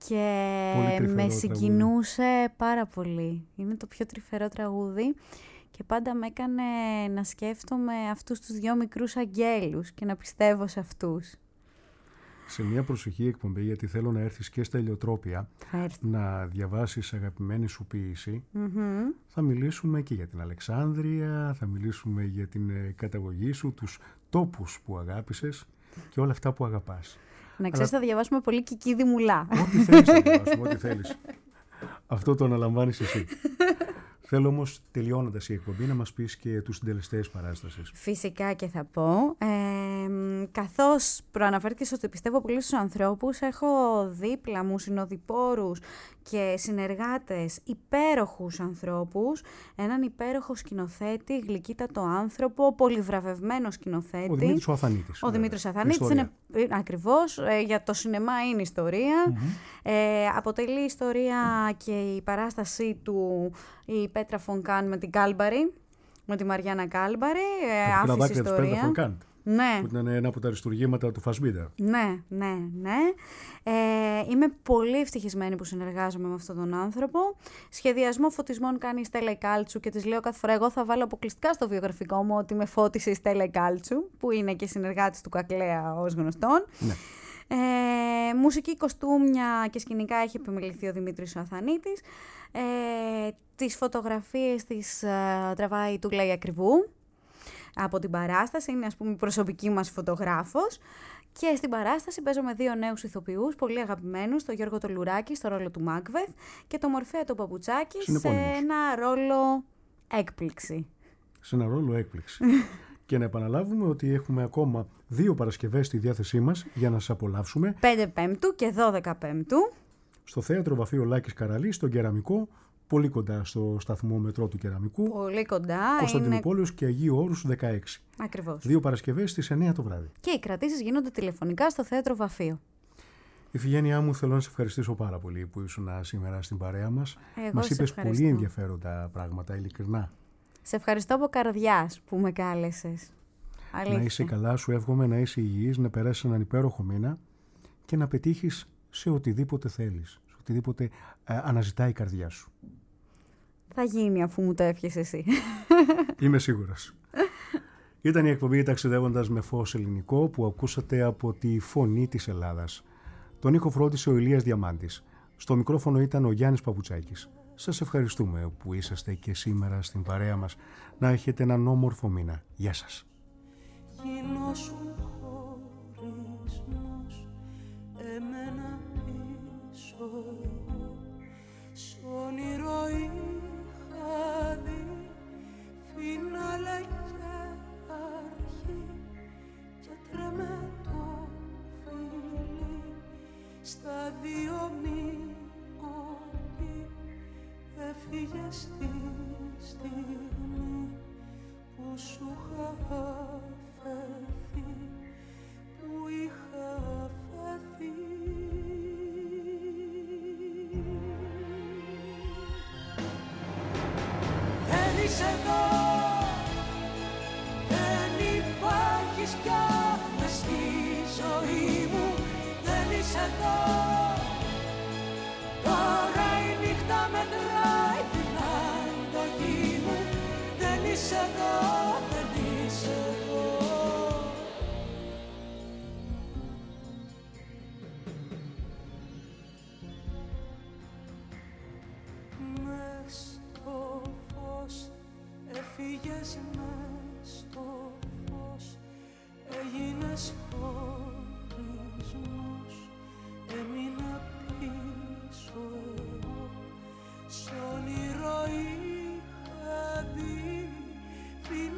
[SPEAKER 3] και με συγκινούσε πάρα πολύ. Είναι το πιο τρυφερό τραγούδι και πάντα με έκανε να σκέφτομαι αυτούς τους 2 μικρούς αγγέλους και να πιστεύω σε αυτούς.
[SPEAKER 1] Σε μια προσοχή εκπομπή, γιατί θέλω να έρθεις και στα Ηλιοτρόπια να διαβάσεις αγαπημένη σου ποίηση. Θα μιλήσουμε και για την Αλεξάνδρεια, θα μιλήσουμε για την καταγωγή σου, τους τόπους που αγάπησες και όλα αυτά που αγαπάς.
[SPEAKER 3] Να ξέρεις, θα διαβάσουμε πολύ Κική Δημουλά.
[SPEAKER 1] Ό,τι θέλεις θα διαβάσουμε, ό,τι θέλεις. Αυτό το αναλαμβάνεις εσύ. Θέλω όμως, τελειώνοντας η εκπομπή, να μας πεις και τους συντελεστές παράστασης.
[SPEAKER 3] Φυσικά και θα πω. Καθώς προαναφέρθηκες ότι πιστεύω πολύ στους ανθρώπους, έχω δίπλα μου συνοδοιπόρους και συνεργάτες, υπέροχους ανθρώπους, έναν υπέροχο σκηνοθέτη, γλυκύτατο άνθρωπο, πολυβραβευμένο σκηνοθέτη.
[SPEAKER 1] Ο Δημήτρης Αθανίτης.
[SPEAKER 3] Ο Δημήτρης Αθανίτης είναι ακριβώς, για το σινεμά είναι ιστορία. Αποτελεί ιστορία και η παράστασή του η Πέτρα Φονκάν με την Κάλμπαρη, με τη Μαριάννα Κάλμπαρη. Άφησε ιστορία. Ναι.
[SPEAKER 1] Που ήταν ένα από τα αριστουργήματα του Φασμπίντερ.
[SPEAKER 3] Ναι. Είμαι πολύ ευτυχισμένη που συνεργάζομαι με αυτόν τον άνθρωπο. Σχεδιασμό φωτισμών κάνει η Στέλλα Κάλτσου και της λέω κάθε φορά, εγώ θα βάλω αποκλειστικά στο βιογραφικό μου ότι με φώτισε η Στέλλα Κάλτσου, που είναι και συνεργάτης του Κακλέα ως γνωστόν. Ναι. Μουσική, κοστούμια και σκηνικά έχει επιμεληθεί ο Δημήτρης ο Αθανίτης. Τις φωτογραφίες τις τραβάει η Τούλα η Ακριβού. Από την παράσταση, είναι ας πούμε η προσωπική μας φωτογράφος. Και στην παράσταση παίζω με 2 νέους ηθοποιούς, πολύ αγαπημένους, τον Γιώργο το Λουράκη στο ρόλο του Μάκβεθ και τον Μορφέα το Παπουτσάκη σε ένα ρόλο έκπληξη.
[SPEAKER 1] Σε ένα ρόλο έκπληξη. Και να επαναλάβουμε ότι έχουμε ακόμα 2 Παρασκευές στη διάθεσή μας για να σας απολαύσουμε.
[SPEAKER 3] 5 Πέμπτου και 12 Πέμπτου.
[SPEAKER 1] Στο Θέατρο Βαφείο Λάκης Καραλής, στον Κεραμικό, πολύ κοντά στο σταθμό μετρό του Κεραμικού.
[SPEAKER 3] Πολύ κοντά.
[SPEAKER 1] Κωνσταντινούπολεως και Αγίου Όρους 16.
[SPEAKER 3] Ακριβώς.
[SPEAKER 1] 2 Παρασκευές στις 9 το βράδυ.
[SPEAKER 3] Και οι κρατήσεις γίνονται τηλεφωνικά στο Θέατρο Βαφείο.
[SPEAKER 1] Ιφηγένειά μου, θέλω να σε ευχαριστήσω πάρα πολύ που ήσουν σήμερα στην παρέα μας. Μας είπες πολύ ενδιαφέροντα πράγματα, ειλικρινά.
[SPEAKER 3] Σε ευχαριστώ από καρδιάς που με κάλεσες. Αλήθεια.
[SPEAKER 1] Να είσαι καλά, σου εύχομαι να είσαι υγιής, να περάσεις έναν υπέροχο μήνα και να πετύχεις σε οτιδήποτε θέλεις, σε οτιδήποτε αναζητάει η καρδιά σου.
[SPEAKER 3] Θα γίνει αφού μου το εύχεσαι εσύ.
[SPEAKER 1] Είμαι σίγουρος. Ήταν η εκπομπή «Ταξιδεύοντας με φως ελληνικό» που ακούσατε από τη Φωνή της Ελλάδας. Τον ήχο φρόντισε ο Ηλίας Διαμάντης. Στο μικρόφωνο ήταν ο Γιάννης Παπουτσάκης. Σας ευχαριστούμε που είσαστε και σήμερα στην παρέα μας. Να έχετε έναν όμορφο μήνα. Γεια σας.
[SPEAKER 2] Γινώσουν χωρισμός, εμένα πίσω εγώ, σ' όνειρο είχα δει φινάλε και αρχή και τρεμετό φίλι στα 2 μήκοπη έφυγε στη στιγμή που σου είχα φεθεί, που είχα φεθεί. Δεν είσαι εδώ, δεν υπάρχεις πια μες στη ζωή μου, δεν είσαι εδώ. Τώρα η νύχτα μετράει την αντοχή μου, δεν είσαι εδώ, δεν είσαι εδώ. Μες στο φως έφυγες, μες στο φως έγινες χωρισμός, έμεινα πίσω εγώ, σ' όνειρο είχα δει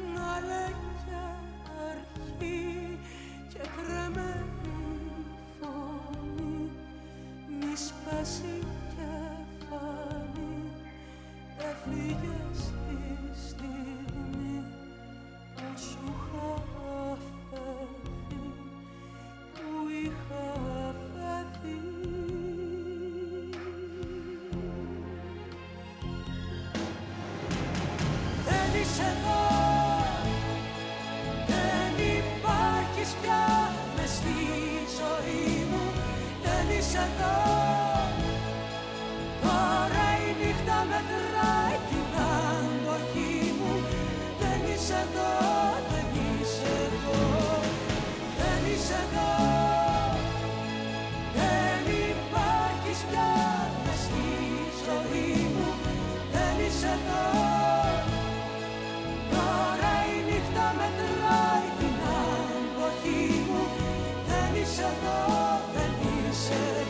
[SPEAKER 2] μετράει την αντοχή μου. Δεν είσαι εδώ, δεν είσαι